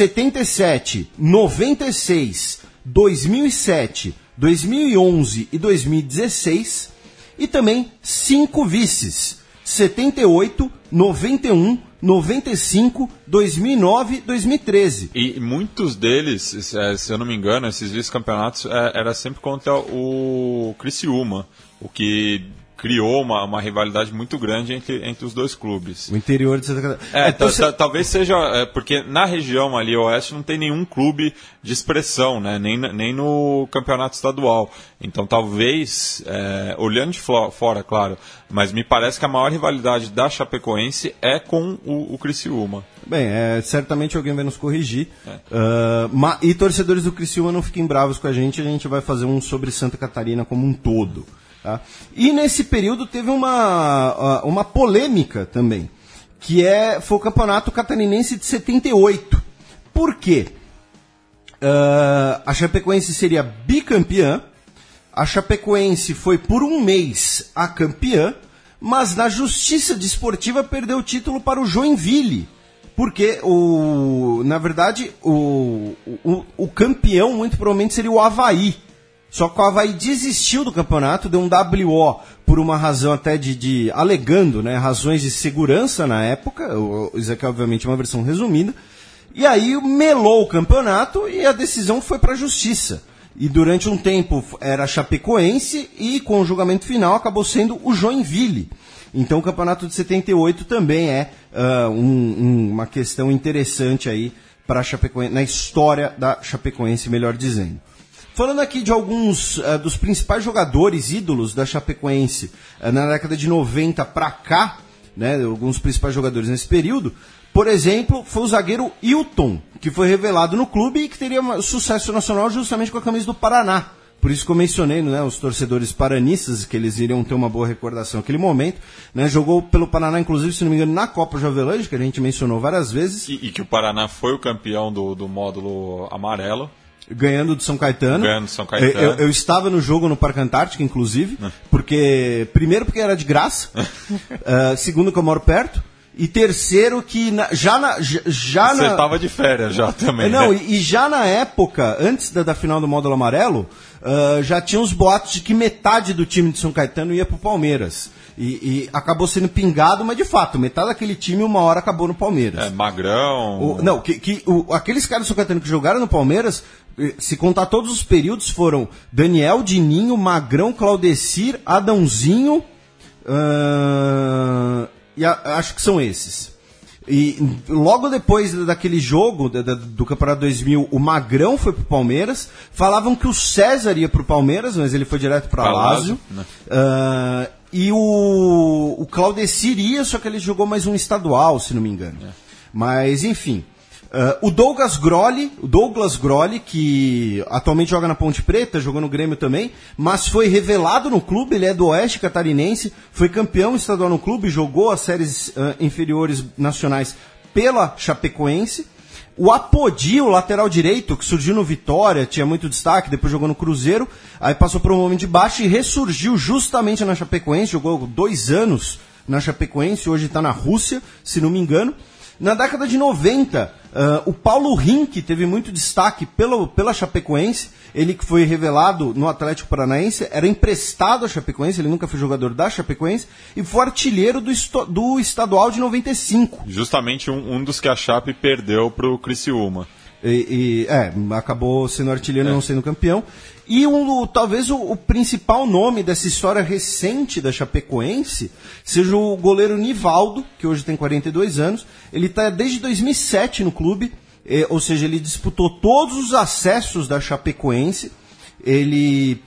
77, 96, 2007, 2011 e 2016, e também 5 vices, 78, 91, 95, 2009 e 2013. E muitos deles, se eu não me engano, esses vice-campeonatos era sempre contra o Criciúma, o que criou uma rivalidade muito grande entre os dois clubes. O interior de Santa Catarina. Talvez seja, porque na região ali, oeste, não tem nenhum clube de expressão, né? Nem no campeonato estadual. Então talvez, olhando de fora, claro, mas me parece que a maior rivalidade da Chapecoense é com o Criciúma. Bem, certamente alguém vai nos corrigir. E torcedores do Criciúma não fiquem bravos com a gente vai fazer um sobre Santa Catarina como um todo. Tá? E nesse período teve uma polêmica também, que foi o Campeonato Catarinense de 78. Por quê? A Chapecoense seria bicampeã, a Chapecoense foi por um mês a campeã, mas na Justiça Desportiva perdeu o título para o Joinville, porque na verdade o campeão muito provavelmente seria o Avaí. Só que o Avaí desistiu do campeonato, deu um WO por uma razão até alegando, né, razões de segurança na época, isso aqui é obviamente uma versão resumida, e aí melou o campeonato e a decisão foi para a Justiça. E durante um tempo era a Chapecoense e com o julgamento final acabou sendo o Joinville. Então o campeonato de 78 também é uma questão interessante aí para a Chapecoense, na história da Chapecoense, melhor dizendo. Falando aqui de alguns dos principais jogadores ídolos da Chapecoense na década de 90 para cá, né, alguns principais jogadores nesse período, por exemplo, foi o zagueiro Hilton, que foi revelado no clube e que teria sucesso nacional justamente com a camisa do Paraná. Por isso que eu mencionei, né, os torcedores paranistas, que eles iriam ter uma boa recordação naquele momento. Né, jogou pelo Paraná, inclusive, se não me engano, na Copa Jovelândia, que a gente mencionou várias vezes. E que o Paraná foi o campeão do módulo amarelo. Ganhando do São Caetano. Eu estava no jogo no Parque Antártica, inclusive, primeiro porque era de graça, segundo que eu moro perto, e terceiro que Você estava de férias já também. Não, né? e já na época, antes da final do módulo amarelo, já tinha os boatos de que metade do time de São Caetano ia pro Palmeiras. E acabou sendo pingado, mas de fato, metade daquele time uma hora acabou no Palmeiras. Magrão. Aqueles caras do São Caetano que jogaram no Palmeiras, se contar todos os períodos, foram Daniel, Dininho, Magrão, Claudecir, Adãozinho, e acho que são esses. E logo depois daquele jogo do Campeonato 2000, o Magrão foi pro Palmeiras. Falavam que o César ia pro Palmeiras, mas ele foi direto pra Lazio. Né? E o Claudecir ia, só que ele jogou mais um estadual, se não me engano. Mas, enfim. O Douglas Grolli, que atualmente joga na Ponte Preta, jogou no Grêmio também, mas foi revelado no clube, ele é do Oeste Catarinense, foi campeão estadual no clube, jogou as séries inferiores nacionais pela Chapecoense. O Apodi, o lateral direito, que surgiu no Vitória, tinha muito destaque, depois jogou no Cruzeiro, aí passou por um momento de baixo e ressurgiu justamente na Chapecoense, jogou 2 anos na Chapecoense, hoje está na Rússia, se não me engano. Na década de 90, o Paulo Rink teve muito destaque pela Chapecoense, ele que foi revelado no Atlético Paranaense, era emprestado à Chapecoense, ele nunca foi jogador da Chapecoense, e foi artilheiro do estadual de 95. Justamente um dos que a Chape perdeu para o Criciúma. Acabou sendo artilheiro e não sendo campeão. E talvez o principal nome dessa história recente da Chapecoense seja o goleiro Nivaldo, que hoje tem 42 anos. Ele está desde 2007 no clube, ou seja, ele disputou todos os acessos da Chapecoense. Ele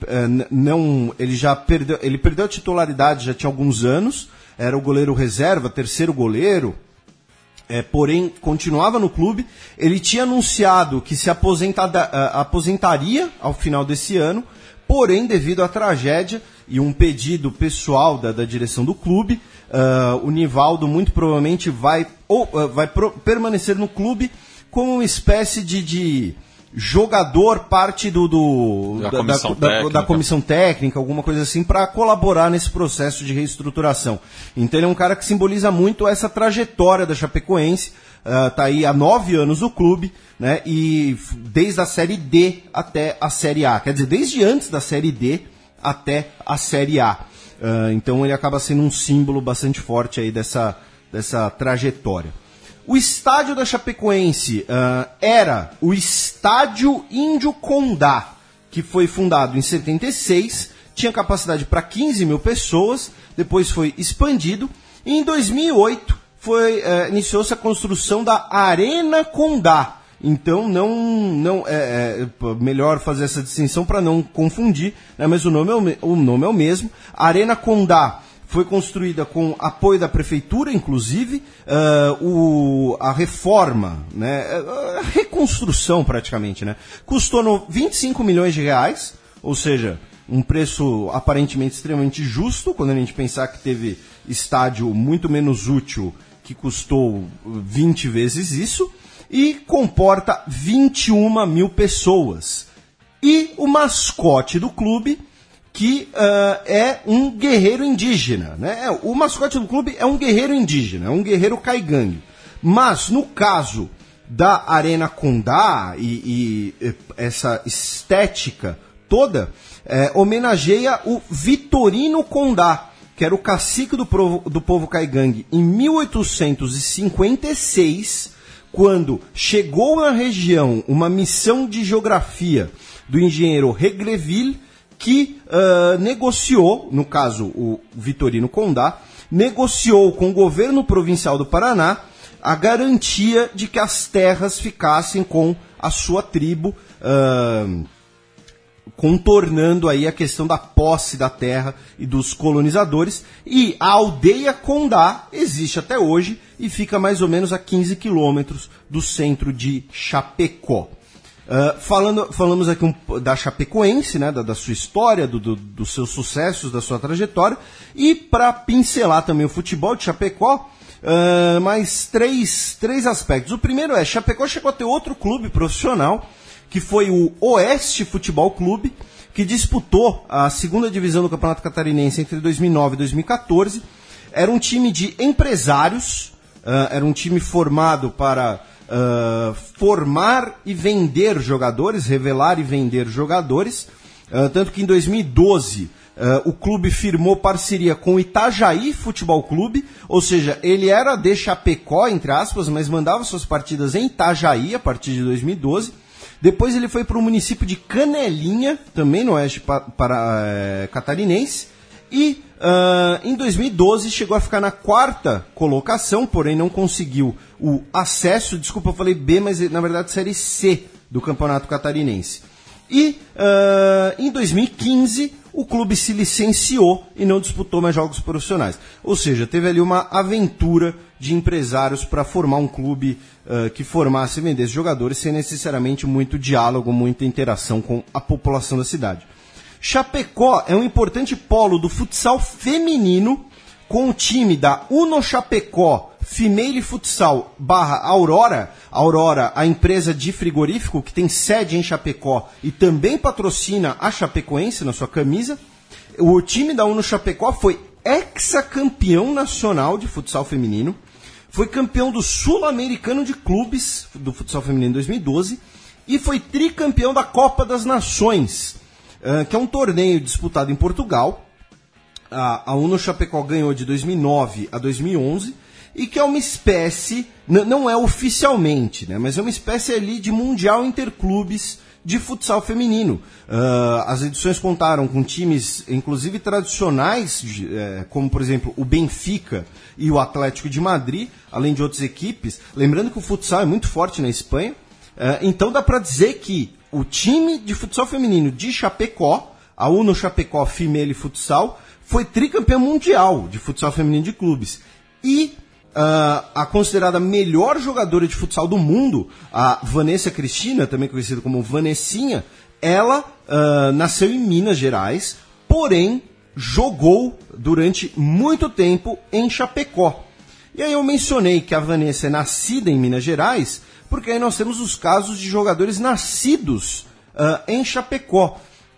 perdeu a titularidade já tinha alguns anos, era o goleiro reserva, terceiro goleiro. Porém, continuava no clube. Ele tinha anunciado que se aposentaria ao final desse ano, porém, devido à tragédia e um pedido pessoal da direção do clube, o Nivaldo muito provavelmente vai permanecer no clube como uma espécie de jogador, parte da comissão técnica, alguma coisa assim, para colaborar nesse processo de reestruturação. Então ele é um cara que simboliza muito essa trajetória da Chapecoense, tá aí há 9 anos no clube, né, e desde a Série D até a Série A, quer dizer, desde antes da Série D até a Série A. Então ele acaba sendo um símbolo bastante forte aí dessa trajetória. O estádio da Chapecoense era o Estádio Índio Condá, que foi fundado em 76, tinha capacidade para 15 mil pessoas, depois foi expandido, e em 2008 iniciou-se a construção da Arena Condá. Então, melhor fazer essa distinção para não confundir, né, mas o nome é o mesmo. A Arena Condá foi construída com apoio da prefeitura, inclusive, a reforma, né, a reconstrução praticamente, né, custou 25 milhões de reais, ou seja, um preço aparentemente extremamente justo, quando a gente pensar que teve estádio muito menos útil que custou 20 vezes isso, e comporta 21 mil pessoas. E o mascote do clube, que é um guerreiro indígena, né? O mascote do clube é um guerreiro indígena, é um guerreiro caigangue. Mas, no caso da Arena Condá e essa estética toda, homenageia o Vitorino Condá, que era o cacique do povo caigangue em 1856, quando chegou na região uma missão de geografia do engenheiro Regreville, que negociou, no caso o Vitorino Condá, negociou com o governo provincial do Paraná a garantia de que as terras ficassem com a sua tribo, contornando aí a questão da posse da terra e dos colonizadores. E a aldeia Condá existe até hoje e fica mais ou menos a 15 quilômetros do centro de Chapecó. Falamos aqui da Chapecoense, né, da sua história, dos seus sucessos, da sua trajetória, e para pincelar também o futebol de Chapecó, mais três aspectos. O primeiro Chapecó chegou a ter outro clube profissional, que foi o Oeste Futebol Clube, que disputou a segunda divisão do Campeonato Catarinense entre 2009 e 2014. Era um time de empresários, era um time formado para formar e vender jogadores, revelar e vender jogadores, tanto que em 2012 o clube firmou parceria com o Itajaí Futebol Clube, ou seja, ele era de Chapecó, entre aspas, mas mandava suas partidas em Itajaí a partir de 2012. Depois ele foi para o município de Canelinha, também no Oeste Catarinense, e em 2012 chegou a ficar na 4ª colocação, porém não conseguiu o acesso, desculpa, eu falei B, mas na verdade Série C do Campeonato Catarinense. E em 2015 o clube se licenciou e não disputou mais jogos profissionais. Ou seja, teve ali uma aventura de empresários para formar um clube que formasse e vendesse jogadores sem necessariamente muito diálogo, muita interação com a população da cidade. Chapecó é um importante polo do futsal feminino, com o time da Uno Chapecó Female Futsal /Aurora. Aurora, a empresa de frigorífico que tem sede em Chapecó e também patrocina a Chapecoense na sua camisa. O time da Uno Chapecó foi hexacampeão nacional de futsal feminino, foi campeão do Sul-Americano de Clubes do futsal feminino em 2012 e foi tricampeão da Copa das Nações, que é um torneio disputado em Portugal. A Uno Chapecó ganhou de 2009 a 2011 e que é uma espécie, não é oficialmente, né, mas é uma espécie ali de mundial interclubes de futsal feminino. As edições contaram com times, inclusive tradicionais, como por exemplo o Benfica e o Atlético de Madrid, além de outras equipes. Lembrando que o futsal é muito forte na Espanha, então dá para dizer que o time de futsal feminino de Chapecó, a Uno Chapecó Female Futsal, foi tricampeão mundial de futsal feminino de clubes. E a considerada melhor jogadora de futsal do mundo, a Vanessa Cristina, também conhecida como Vanessinha, ela nasceu em Minas Gerais, porém jogou durante muito tempo em Chapecó. E aí eu mencionei que a Vanessa é nascida em Minas Gerais, porque aí nós temos os casos de jogadores nascidos em Chapecó.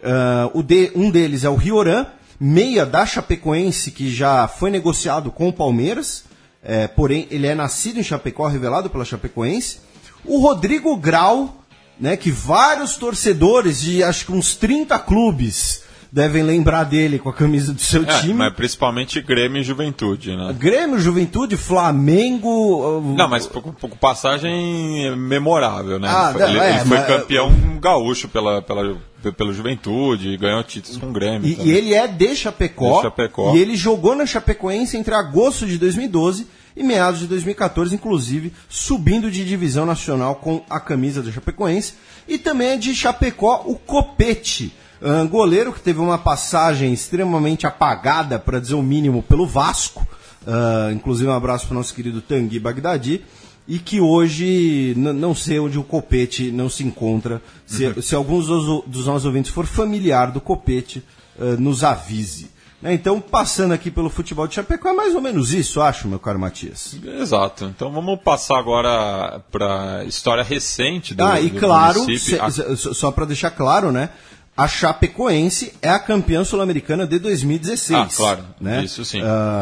Um deles é o Rioran, meia da Chapecoense, que já foi negociado com o Palmeiras, porém ele é nascido em Chapecó, revelado pela Chapecoense. O Rodrigo Grau, né, que vários torcedores de acho que uns 30 clubes devem lembrar dele com a camisa do seu time. Mas principalmente Grêmio e Juventude, né? Grêmio, Juventude, Flamengo... Não, mas por passagem memorável, né? Ele foi campeão gaúcho pela Juventude, ganhou títulos com o Grêmio. E ele é de Chapecó, e ele jogou na Chapecoense entre agosto de 2012 e meados de 2014, inclusive subindo de divisão nacional com a camisa da Chapecoense. E também é de Chapecó o Copete, goleiro que teve uma passagem extremamente apagada, para dizer o mínimo, pelo Vasco. Inclusive um abraço para o nosso querido Tanguy Bagdadi. E que hoje, não sei onde o Copete não se encontra. Se alguns dos nossos ouvintes for familiar do Copete, nos avise. Então, passando aqui pelo futebol de Chapecó, é mais ou menos isso, acho, meu caro Matias. Exato. Então, vamos passar agora para a história recente do e claro, município. Só para deixar claro, né? A Chapecoense é a campeã sul-americana de 2016. Claro, né? Isso sim.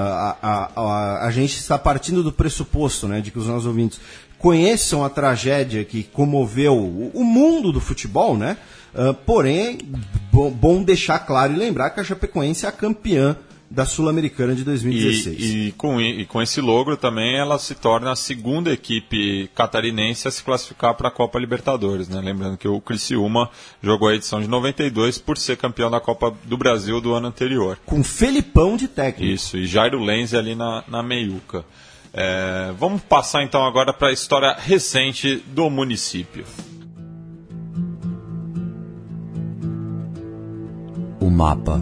A gente está partindo do pressuposto, né, de que os nossos ouvintes conheçam a tragédia que comoveu o mundo do futebol, né? Porém, bom deixar claro e lembrar que a Chapecoense é a campeã da Sul-Americana de 2016. E com esse logro também ela se torna a segunda equipe catarinense a se classificar para a Copa Libertadores, né? Lembrando que o Criciúma jogou a edição de 92 por ser campeão da Copa do Brasil do ano anterior. Com Felipão de técnico. Isso, e Jairo Lenz ali na meiuca. Vamos passar então agora para a história recente do município. O mapa.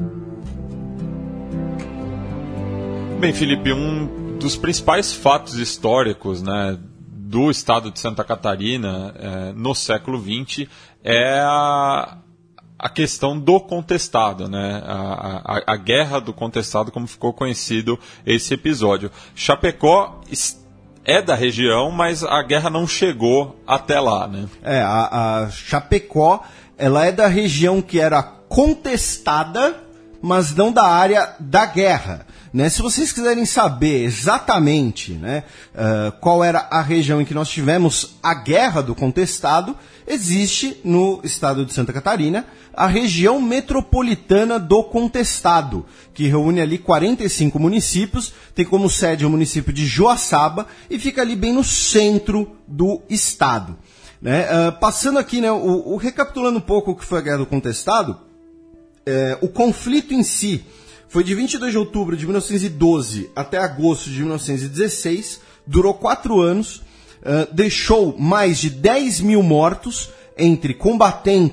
Bem, Felipe, um dos principais fatos históricos, né, do estado de Santa Catarina no século XX é a questão do contestado, né, a guerra do contestado, como ficou conhecido esse episódio. Chapecó é da região, mas a guerra não chegou até lá, né? A Chapecó, ela é da região que era contestada, mas não da área da guerra. Né? Se vocês quiserem saber exatamente, né, qual era a região em que nós tivemos a guerra do contestado, existe no estado de Santa Catarina a região metropolitana do contestado, que reúne ali 45 municípios, tem como sede o município de Joaçaba e fica ali bem no centro do estado. Né? Passando aqui, né, recapitulando um pouco o que foi a guerra do contestado, o conflito em si foi de 22 de outubro de 1912 até agosto de 1916, durou 4 anos, deixou mais de 10 mil mortos entre combatentes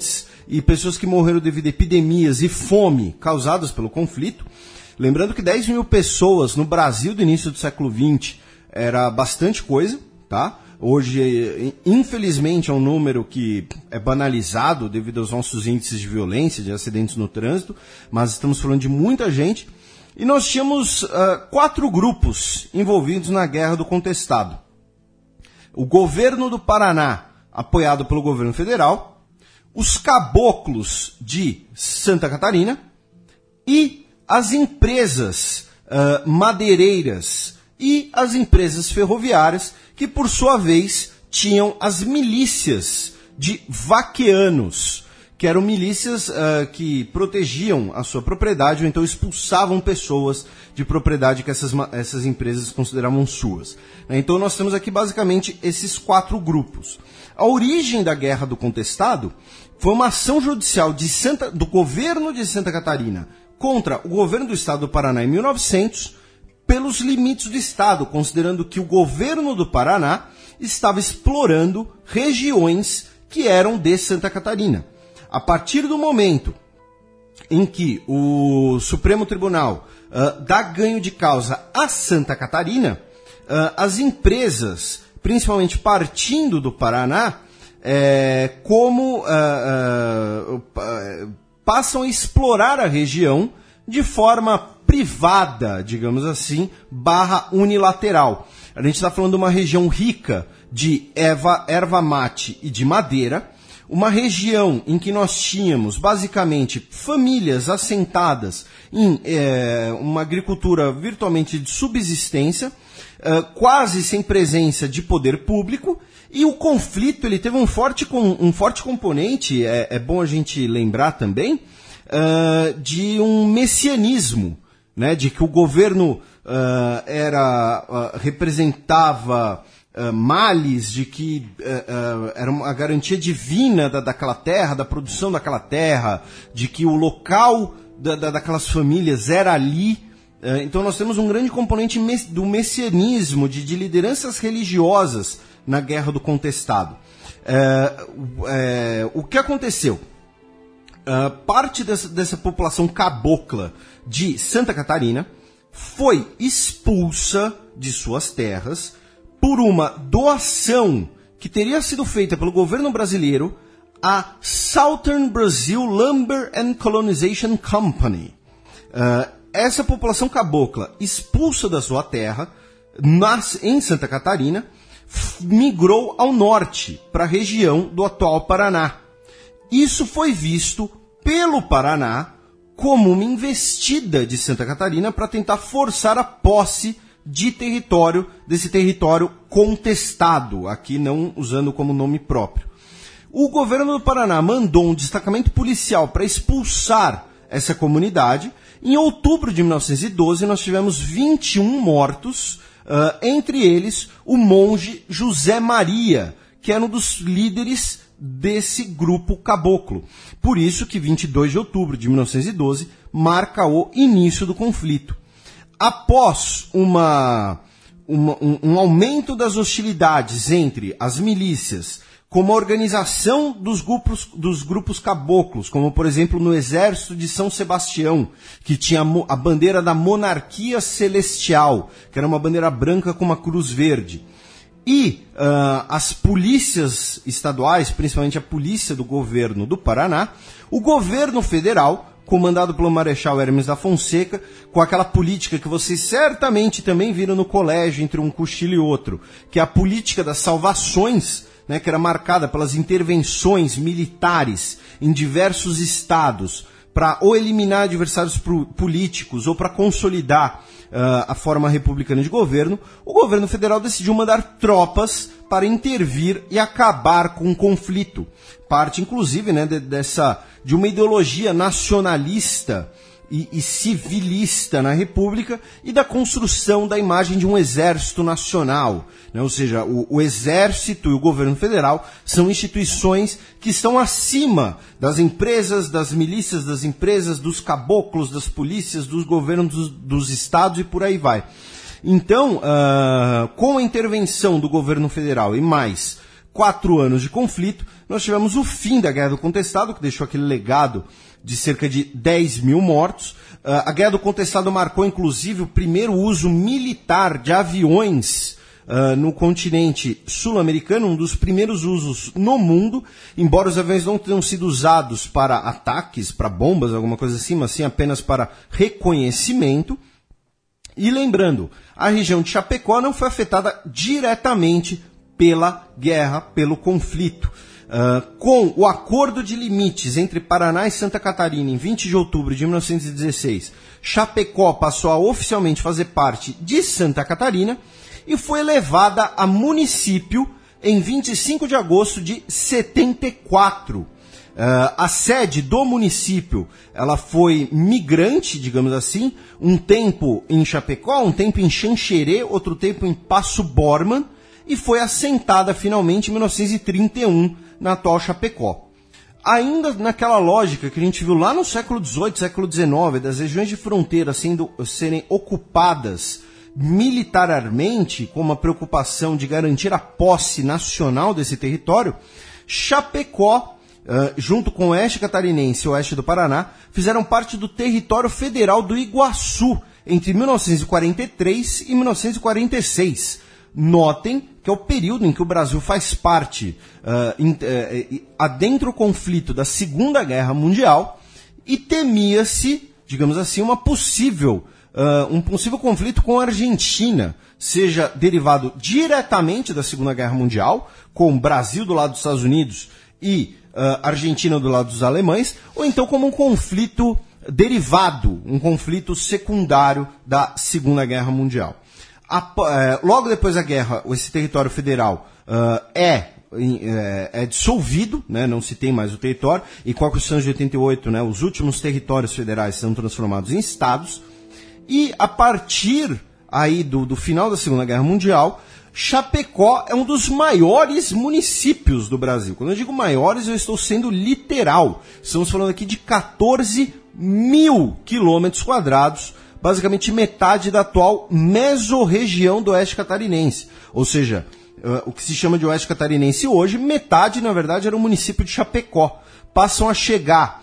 e pessoas que morreram devido a epidemias e fome causadas pelo conflito. Lembrando que 10 mil pessoas no Brasil do início do século XX era bastante coisa, tá? Hoje, infelizmente, é um número que é banalizado devido aos nossos índices de violência, de acidentes no trânsito, mas estamos falando de muita gente. E nós tínhamos 4 grupos envolvidos na Guerra do Contestado. O governo do Paraná, apoiado pelo governo federal, os caboclos de Santa Catarina e as empresas madeireiras e as empresas ferroviárias, que por sua vez tinham as milícias de vaqueanos, que eram milícias que protegiam a sua propriedade ou então expulsavam pessoas de propriedade que essas empresas consideravam suas. Então nós temos aqui basicamente esses 4 grupos. A origem da Guerra do Contestado foi uma ação judicial do governo de Santa Catarina contra o governo do estado do Paraná em 1900, pelos limites do estado, considerando que o governo do Paraná estava explorando regiões que eram de Santa Catarina. A partir do momento em que o Supremo Tribunal dá ganho de causa a Santa Catarina, as empresas, principalmente partindo do Paraná, passam a explorar a região de forma privada, digamos assim, / unilateral. A gente está falando de uma região rica de erva mate e de madeira, uma região em que nós tínhamos, basicamente, famílias assentadas em uma agricultura virtualmente de subsistência, quase sem presença de poder público, e o conflito ele teve um forte componente, é bom a gente lembrar também, de um messianismo, né, de que o governo representava males, de que era uma garantia divina daquela terra, da produção daquela terra, de que o local daquelas famílias era ali. Então nós temos um grande componente do messianismo, de lideranças religiosas na Guerra do Contestado. O que aconteceu? Parte dessa população cabocla de Santa Catarina foi expulsa de suas terras por uma doação que teria sido feita pelo governo brasileiro à Southern Brazil Lumber and Colonization Company. Essa população cabocla, expulsa da sua terra, em Santa Catarina, migrou ao norte, para a região do atual Paraná. Isso foi visto pelo Paraná como uma investida de Santa Catarina para tentar forçar a posse desse território contestado, aqui não usando como nome próprio. O governo do Paraná mandou um destacamento policial para expulsar essa comunidade. Em outubro de 1912, nós tivemos 21 mortos, entre eles o monge José Maria, que era um dos líderes desse grupo caboclo. Por isso que 22 de outubro de 1912 marca o início do conflito. Após um aumento das hostilidades entre as milícias, como a organização dos grupos caboclos, como por exemplo no Exército de São Sebastião, que tinha a bandeira da monarquia celestial, que era uma bandeira branca com uma cruz verde, e as polícias estaduais, principalmente a polícia do governo do Paraná, o governo federal, comandado pelo Marechal Hermes da Fonseca, com aquela política que vocês certamente também viram no colégio entre um cochilo e outro, que é a política das salvações, né, que era marcada pelas intervenções militares em diversos estados para ou eliminar adversários políticos ou para consolidar a forma republicana de governo. O governo federal decidiu mandar tropas para intervir e acabar com o conflito. Parte, inclusive, né, de uma ideologia nacionalista e civilista na República e da construção da imagem de um exército nacional, né? Ou seja, o exército e o governo federal são instituições que estão acima das empresas, das milícias, das empresas, dos caboclos, das polícias, dos governos dos estados e por aí vai. Então, com a intervenção do governo federal e mais 4 anos de conflito, nós tivemos o fim da Guerra do Contestado, que deixou aquele legado de cerca de 10 mil mortos. A Guerra do Contestado marcou, inclusive, o primeiro uso militar de aviões no continente sul-americano, um dos primeiros usos no mundo, embora os aviões não tenham sido usados para ataques, para bombas, alguma coisa assim, mas sim apenas para reconhecimento. E lembrando, a região de Chapecó não foi afetada diretamente pela guerra, pelo conflito. Com o acordo de limites entre Paraná e Santa Catarina em 20 de outubro de 1916, Chapecó passou a oficialmente fazer parte de Santa Catarina e foi elevada a município em 25 de agosto de 74. A sede do município, ela foi migrante, digamos assim, um tempo em Chapecó, um tempo em Xanxerê, outro tempo em Passo Borman, e foi assentada finalmente em 1931 na atual Chapecó. Ainda naquela lógica que a gente viu lá no século XVIII, século XIX, das regiões de fronteira serem ocupadas militarmente, com uma preocupação de garantir a posse nacional desse território, Chapecó, junto com o oeste catarinense e o oeste do Paraná, fizeram parte do território federal do Iguaçu entre 1943 e 1946. Notem que é o período em que o Brasil faz parte adentra o conflito da Segunda Guerra Mundial e temia-se, digamos assim, um possível conflito com a Argentina, seja derivado diretamente da Segunda Guerra Mundial, com o Brasil do lado dos Estados Unidos e Argentina do lado dos alemães, ou então como um conflito derivado, um conflito secundário da Segunda Guerra Mundial. Logo depois da guerra, esse território federal é dissolvido, né, não se tem mais o território, e com a Constituição de 88, né, os últimos territórios federais são transformados em estados, e a partir aí do final da Segunda Guerra Mundial, Chapecó é um dos maiores municípios do Brasil. Quando eu digo maiores, eu estou sendo literal. Estamos falando aqui de 14 mil quilômetros quadrados, basicamente metade da atual mesorregião do oeste catarinense. Ou seja, o que se chama de oeste catarinense hoje, metade, na verdade, era o município de Chapecó. Passam a chegar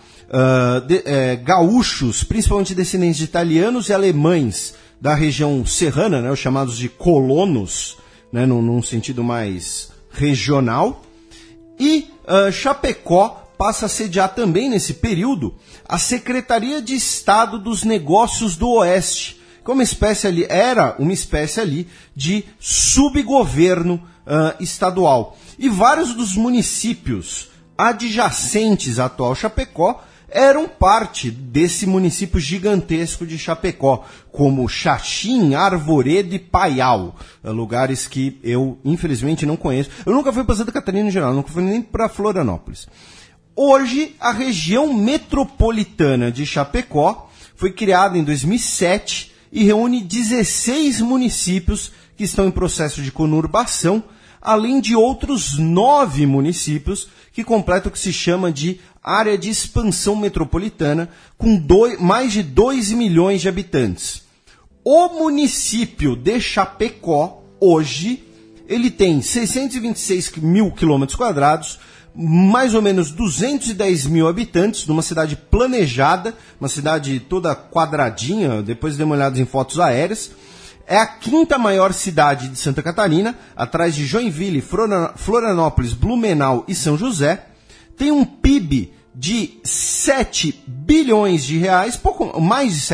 gaúchos, principalmente descendentes de italianos e alemães da região serrana, né, os chamados de colonos, né, num sentido mais regional. E Chapecó passa a sediar também, nesse período, a Secretaria de Estado dos Negócios do Oeste, que era uma espécie ali de subgoverno estadual. E vários dos municípios adjacentes à atual Chapecó eram parte desse município gigantesco de Chapecó, como Xaxim, Arvoredo e Paial, lugares que eu, infelizmente, não conheço. Eu nunca fui para Santa Catarina em geral, nunca fui nem para Florianópolis. Hoje, a região metropolitana de Chapecó foi criada em 2007 e reúne 16 municípios que estão em processo de conurbação, além de outros 9 municípios que completam o que se chama de área de expansão metropolitana, com mais de 2 milhões de habitantes. O município de Chapecó, hoje, ele tem 626 mil quilômetros quadrados, mais ou menos 210 mil habitantes, numa cidade planejada, uma cidade toda quadradinha, depois dê uma olhada em fotos aéreas. É a 5ª maior cidade de Santa Catarina, atrás de Joinville, Florianópolis, Blumenau e São José. Tem um PIB de 7 bilhões de reais, pouco mais de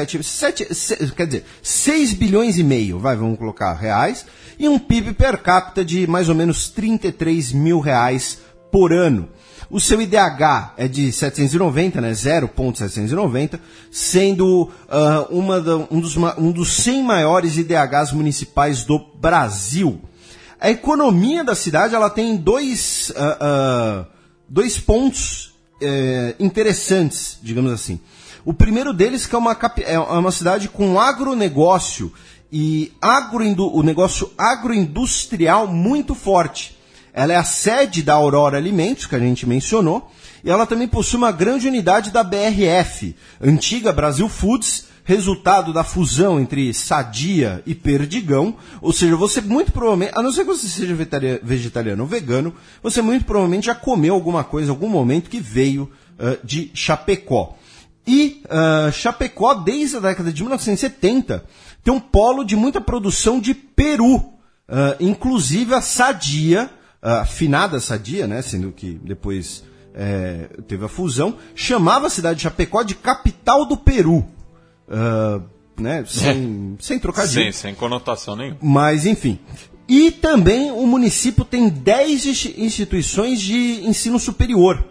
6 bilhões e meio, vamos colocar reais, e um PIB per capita de mais ou menos 33 mil reais por ano. O seu IDH é de 790, né, 0,790, sendo um dos 100 maiores IDHs municipais do Brasil. A economia da cidade ela tem dois pontos interessantes, digamos assim. O primeiro deles que é uma cidade com agronegócio e o negócio agroindustrial muito forte. Ela é a sede da Aurora Alimentos, que a gente mencionou, e ela também possui uma grande unidade da BRF, antiga Brasil Foods, resultado da fusão entre Sadia e Perdigão, ou seja, você muito provavelmente, a não ser que você seja vegetariano ou vegano, você muito provavelmente já comeu alguma coisa, em algum momento que veio de Chapecó. E Chapecó, desde a década de 1970, tem um polo de muita produção de peru, inclusive a Sadia, a finada Sadia, né, sendo que depois teve a fusão, chamava a cidade de Chapecó de capital do Peru. Né, sem trocadilho. Sem conotação nenhuma. Mas, enfim. E também o município tem 10 instituições de ensino superior,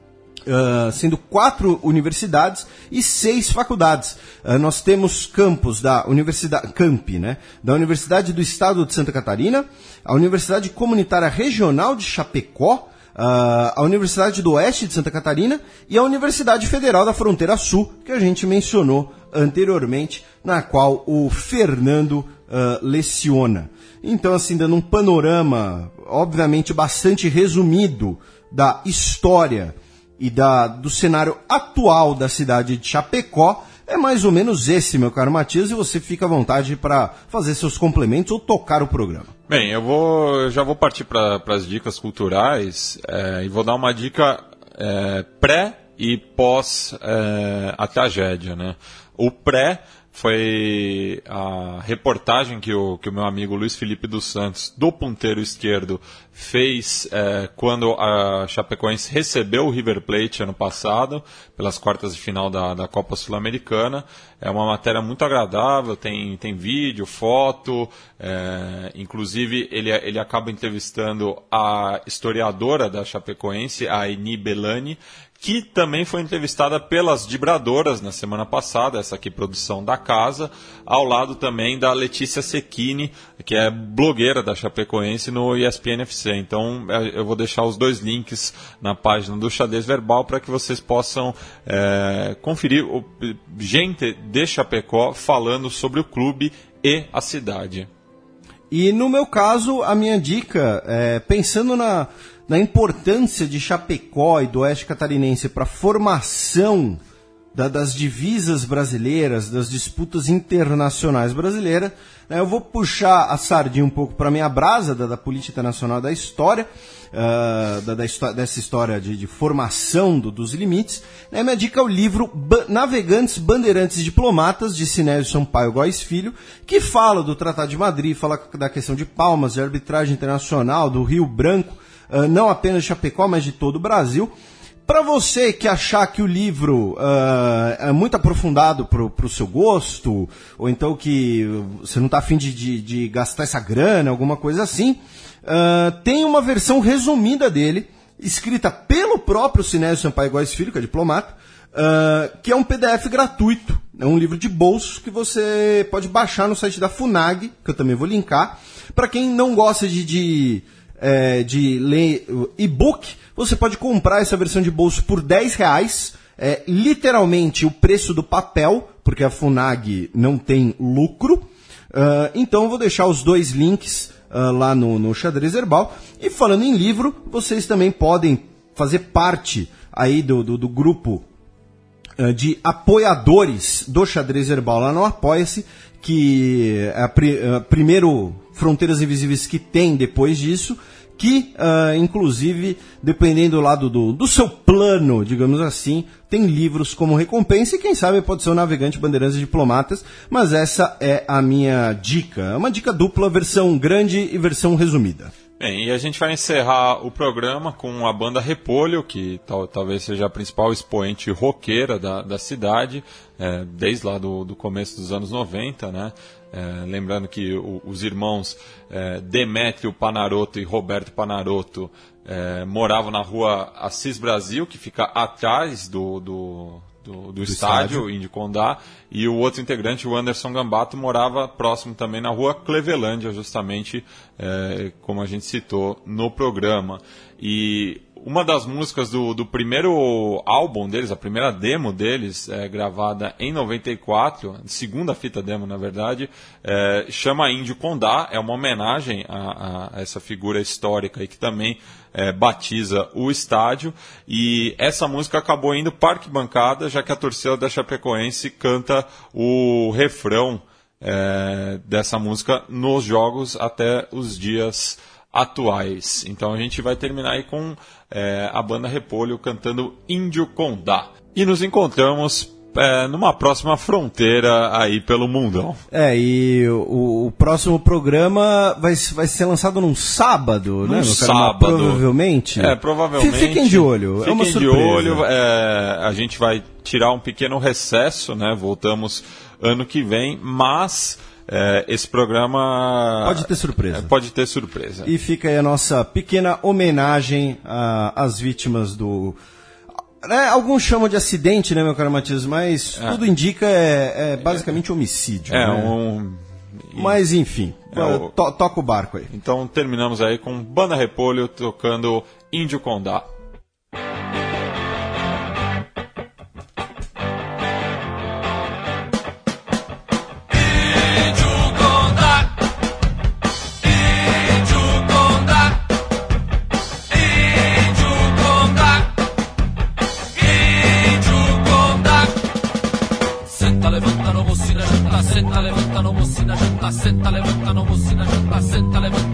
sendo 4 universidades e 6 faculdades. Nós temos campus da Universidade Campi, né, da Universidade do Estado de Santa Catarina, a Universidade Comunitária Regional de Chapecó, a Universidade do Oeste de Santa Catarina e a Universidade Federal da Fronteira Sul, que a gente mencionou anteriormente, na qual o Fernando leciona. Então, assim, dando um panorama, obviamente, bastante resumido da história e do cenário atual da cidade de Chapecó, é mais ou menos esse, meu caro Matias, e você fica à vontade para fazer seus complementos ou tocar o programa. Bem, eu já vou partir para as dicas culturais e vou dar uma dica pré e pós a tragédia, né? O pré foi a reportagem que o meu amigo Luiz Felipe dos Santos, do Ponteiro Esquerdo, fez quando a Chapecoense recebeu o River Plate ano passado, pelas quartas de final da Copa Sul-Americana. É uma matéria muito agradável, tem vídeo, foto, inclusive ele acaba entrevistando a historiadora da Chapecoense, a Eni Belani, que também foi entrevistada pelas Dibradoras na semana passada, essa aqui produção da casa, ao lado também da Letícia Secchini, que é blogueira da Chapecoense no ESPN FC. Então eu vou deixar os 2 links na página do Xadrez Verbal para que vocês possam conferir gente de Chapecó falando sobre o clube e a cidade. E no meu caso, a minha dica, pensando na importância de Chapecó e do Oeste Catarinense para a formação das divisas brasileiras, das disputas internacionais brasileiras, eu vou puxar a sardinha um pouco para a minha brasa da política internacional da história, dessa história de formação dos limites. Minha dica é o livro Navegantes, Bandeirantes e Diplomatas, de Sinésio Sampaio Góes Filho, que fala do Tratado de Madrid, fala da questão de Palmas, de arbitragem internacional, do Rio Branco, não apenas de Chapecó, mas de todo o Brasil. Para você que achar que o livro é muito aprofundado para o seu gosto, ou então que você não está afim de gastar essa grana, alguma coisa assim, tem uma versão resumida dele, escrita pelo próprio Sinésio Sampaio Góes Filho, que é diplomata, que é um PDF gratuito. É um livro de bolso que você pode baixar no site da FUNAG, que eu também vou linkar. Para quem não gosta de ler e-book, você pode comprar essa versão de bolso por R$10, literalmente o preço do papel, porque a FUNAG não tem lucro. Então eu vou deixar os 2 links lá no Xadrez Herbal. E falando em livro, vocês também podem fazer parte aí do grupo de apoiadores do Xadrez Herbal lá no Apoia-se, que é primeiro Fronteiras Invisíveis que tem depois disso, que, inclusive, dependendo lá do seu plano, digamos assim, tem livros como recompensa e, quem sabe, pode ser o Navegante, Bandeirantes e Diplomatas, mas essa é a minha dica. É uma dica dupla, versão grande e versão resumida. Bem, e a gente vai encerrar o programa com a banda Repolho, que talvez seja a principal expoente roqueira da cidade, desde lá do começo dos anos 90, né? Lembrando que os irmãos Demétrio Panarotto e Roberto Panarotto moravam na rua Assis Brasil, que fica atrás do estádio Indy Condá, e o outro integrante, o Anderson Gambato, morava próximo também na rua Clevelândia, justamente como a gente citou no programa. E uma das músicas do primeiro álbum deles, a primeira demo deles, gravada em 94, segunda fita demo, na verdade, chama Índio Condá, é uma homenagem a essa figura histórica e que também batiza o estádio, e essa música acabou indo para arquibancada, já que a torcida da Chapecoense canta o refrão dessa música nos jogos até os dias atuais. Então a gente vai terminar aí com a banda Repolho cantando Índio Condá. E nos encontramos numa próxima fronteira aí pelo mundão. E o próximo programa vai ser lançado num sábado, né? Sábado. Provavelmente. Provavelmente. Fiquem de olho. Fiquem uma de surpresa. olho. A gente vai tirar um pequeno recesso, né? Voltamos ano que vem, mas esse programa pode ter surpresa. Pode ter surpresa. E fica aí a nossa pequena homenagem às vítimas do... alguns chamam de acidente, né, meu caro Matias? Mas tudo indica basicamente homicídio. Mas enfim, toca o barco aí. Então terminamos aí com Banda Repolho tocando Índio Condá. Senta, levanta, no bocina, janta, senta, levanta, no bocina, janta, senta, levanta, no bocina, janta, senta, levanta.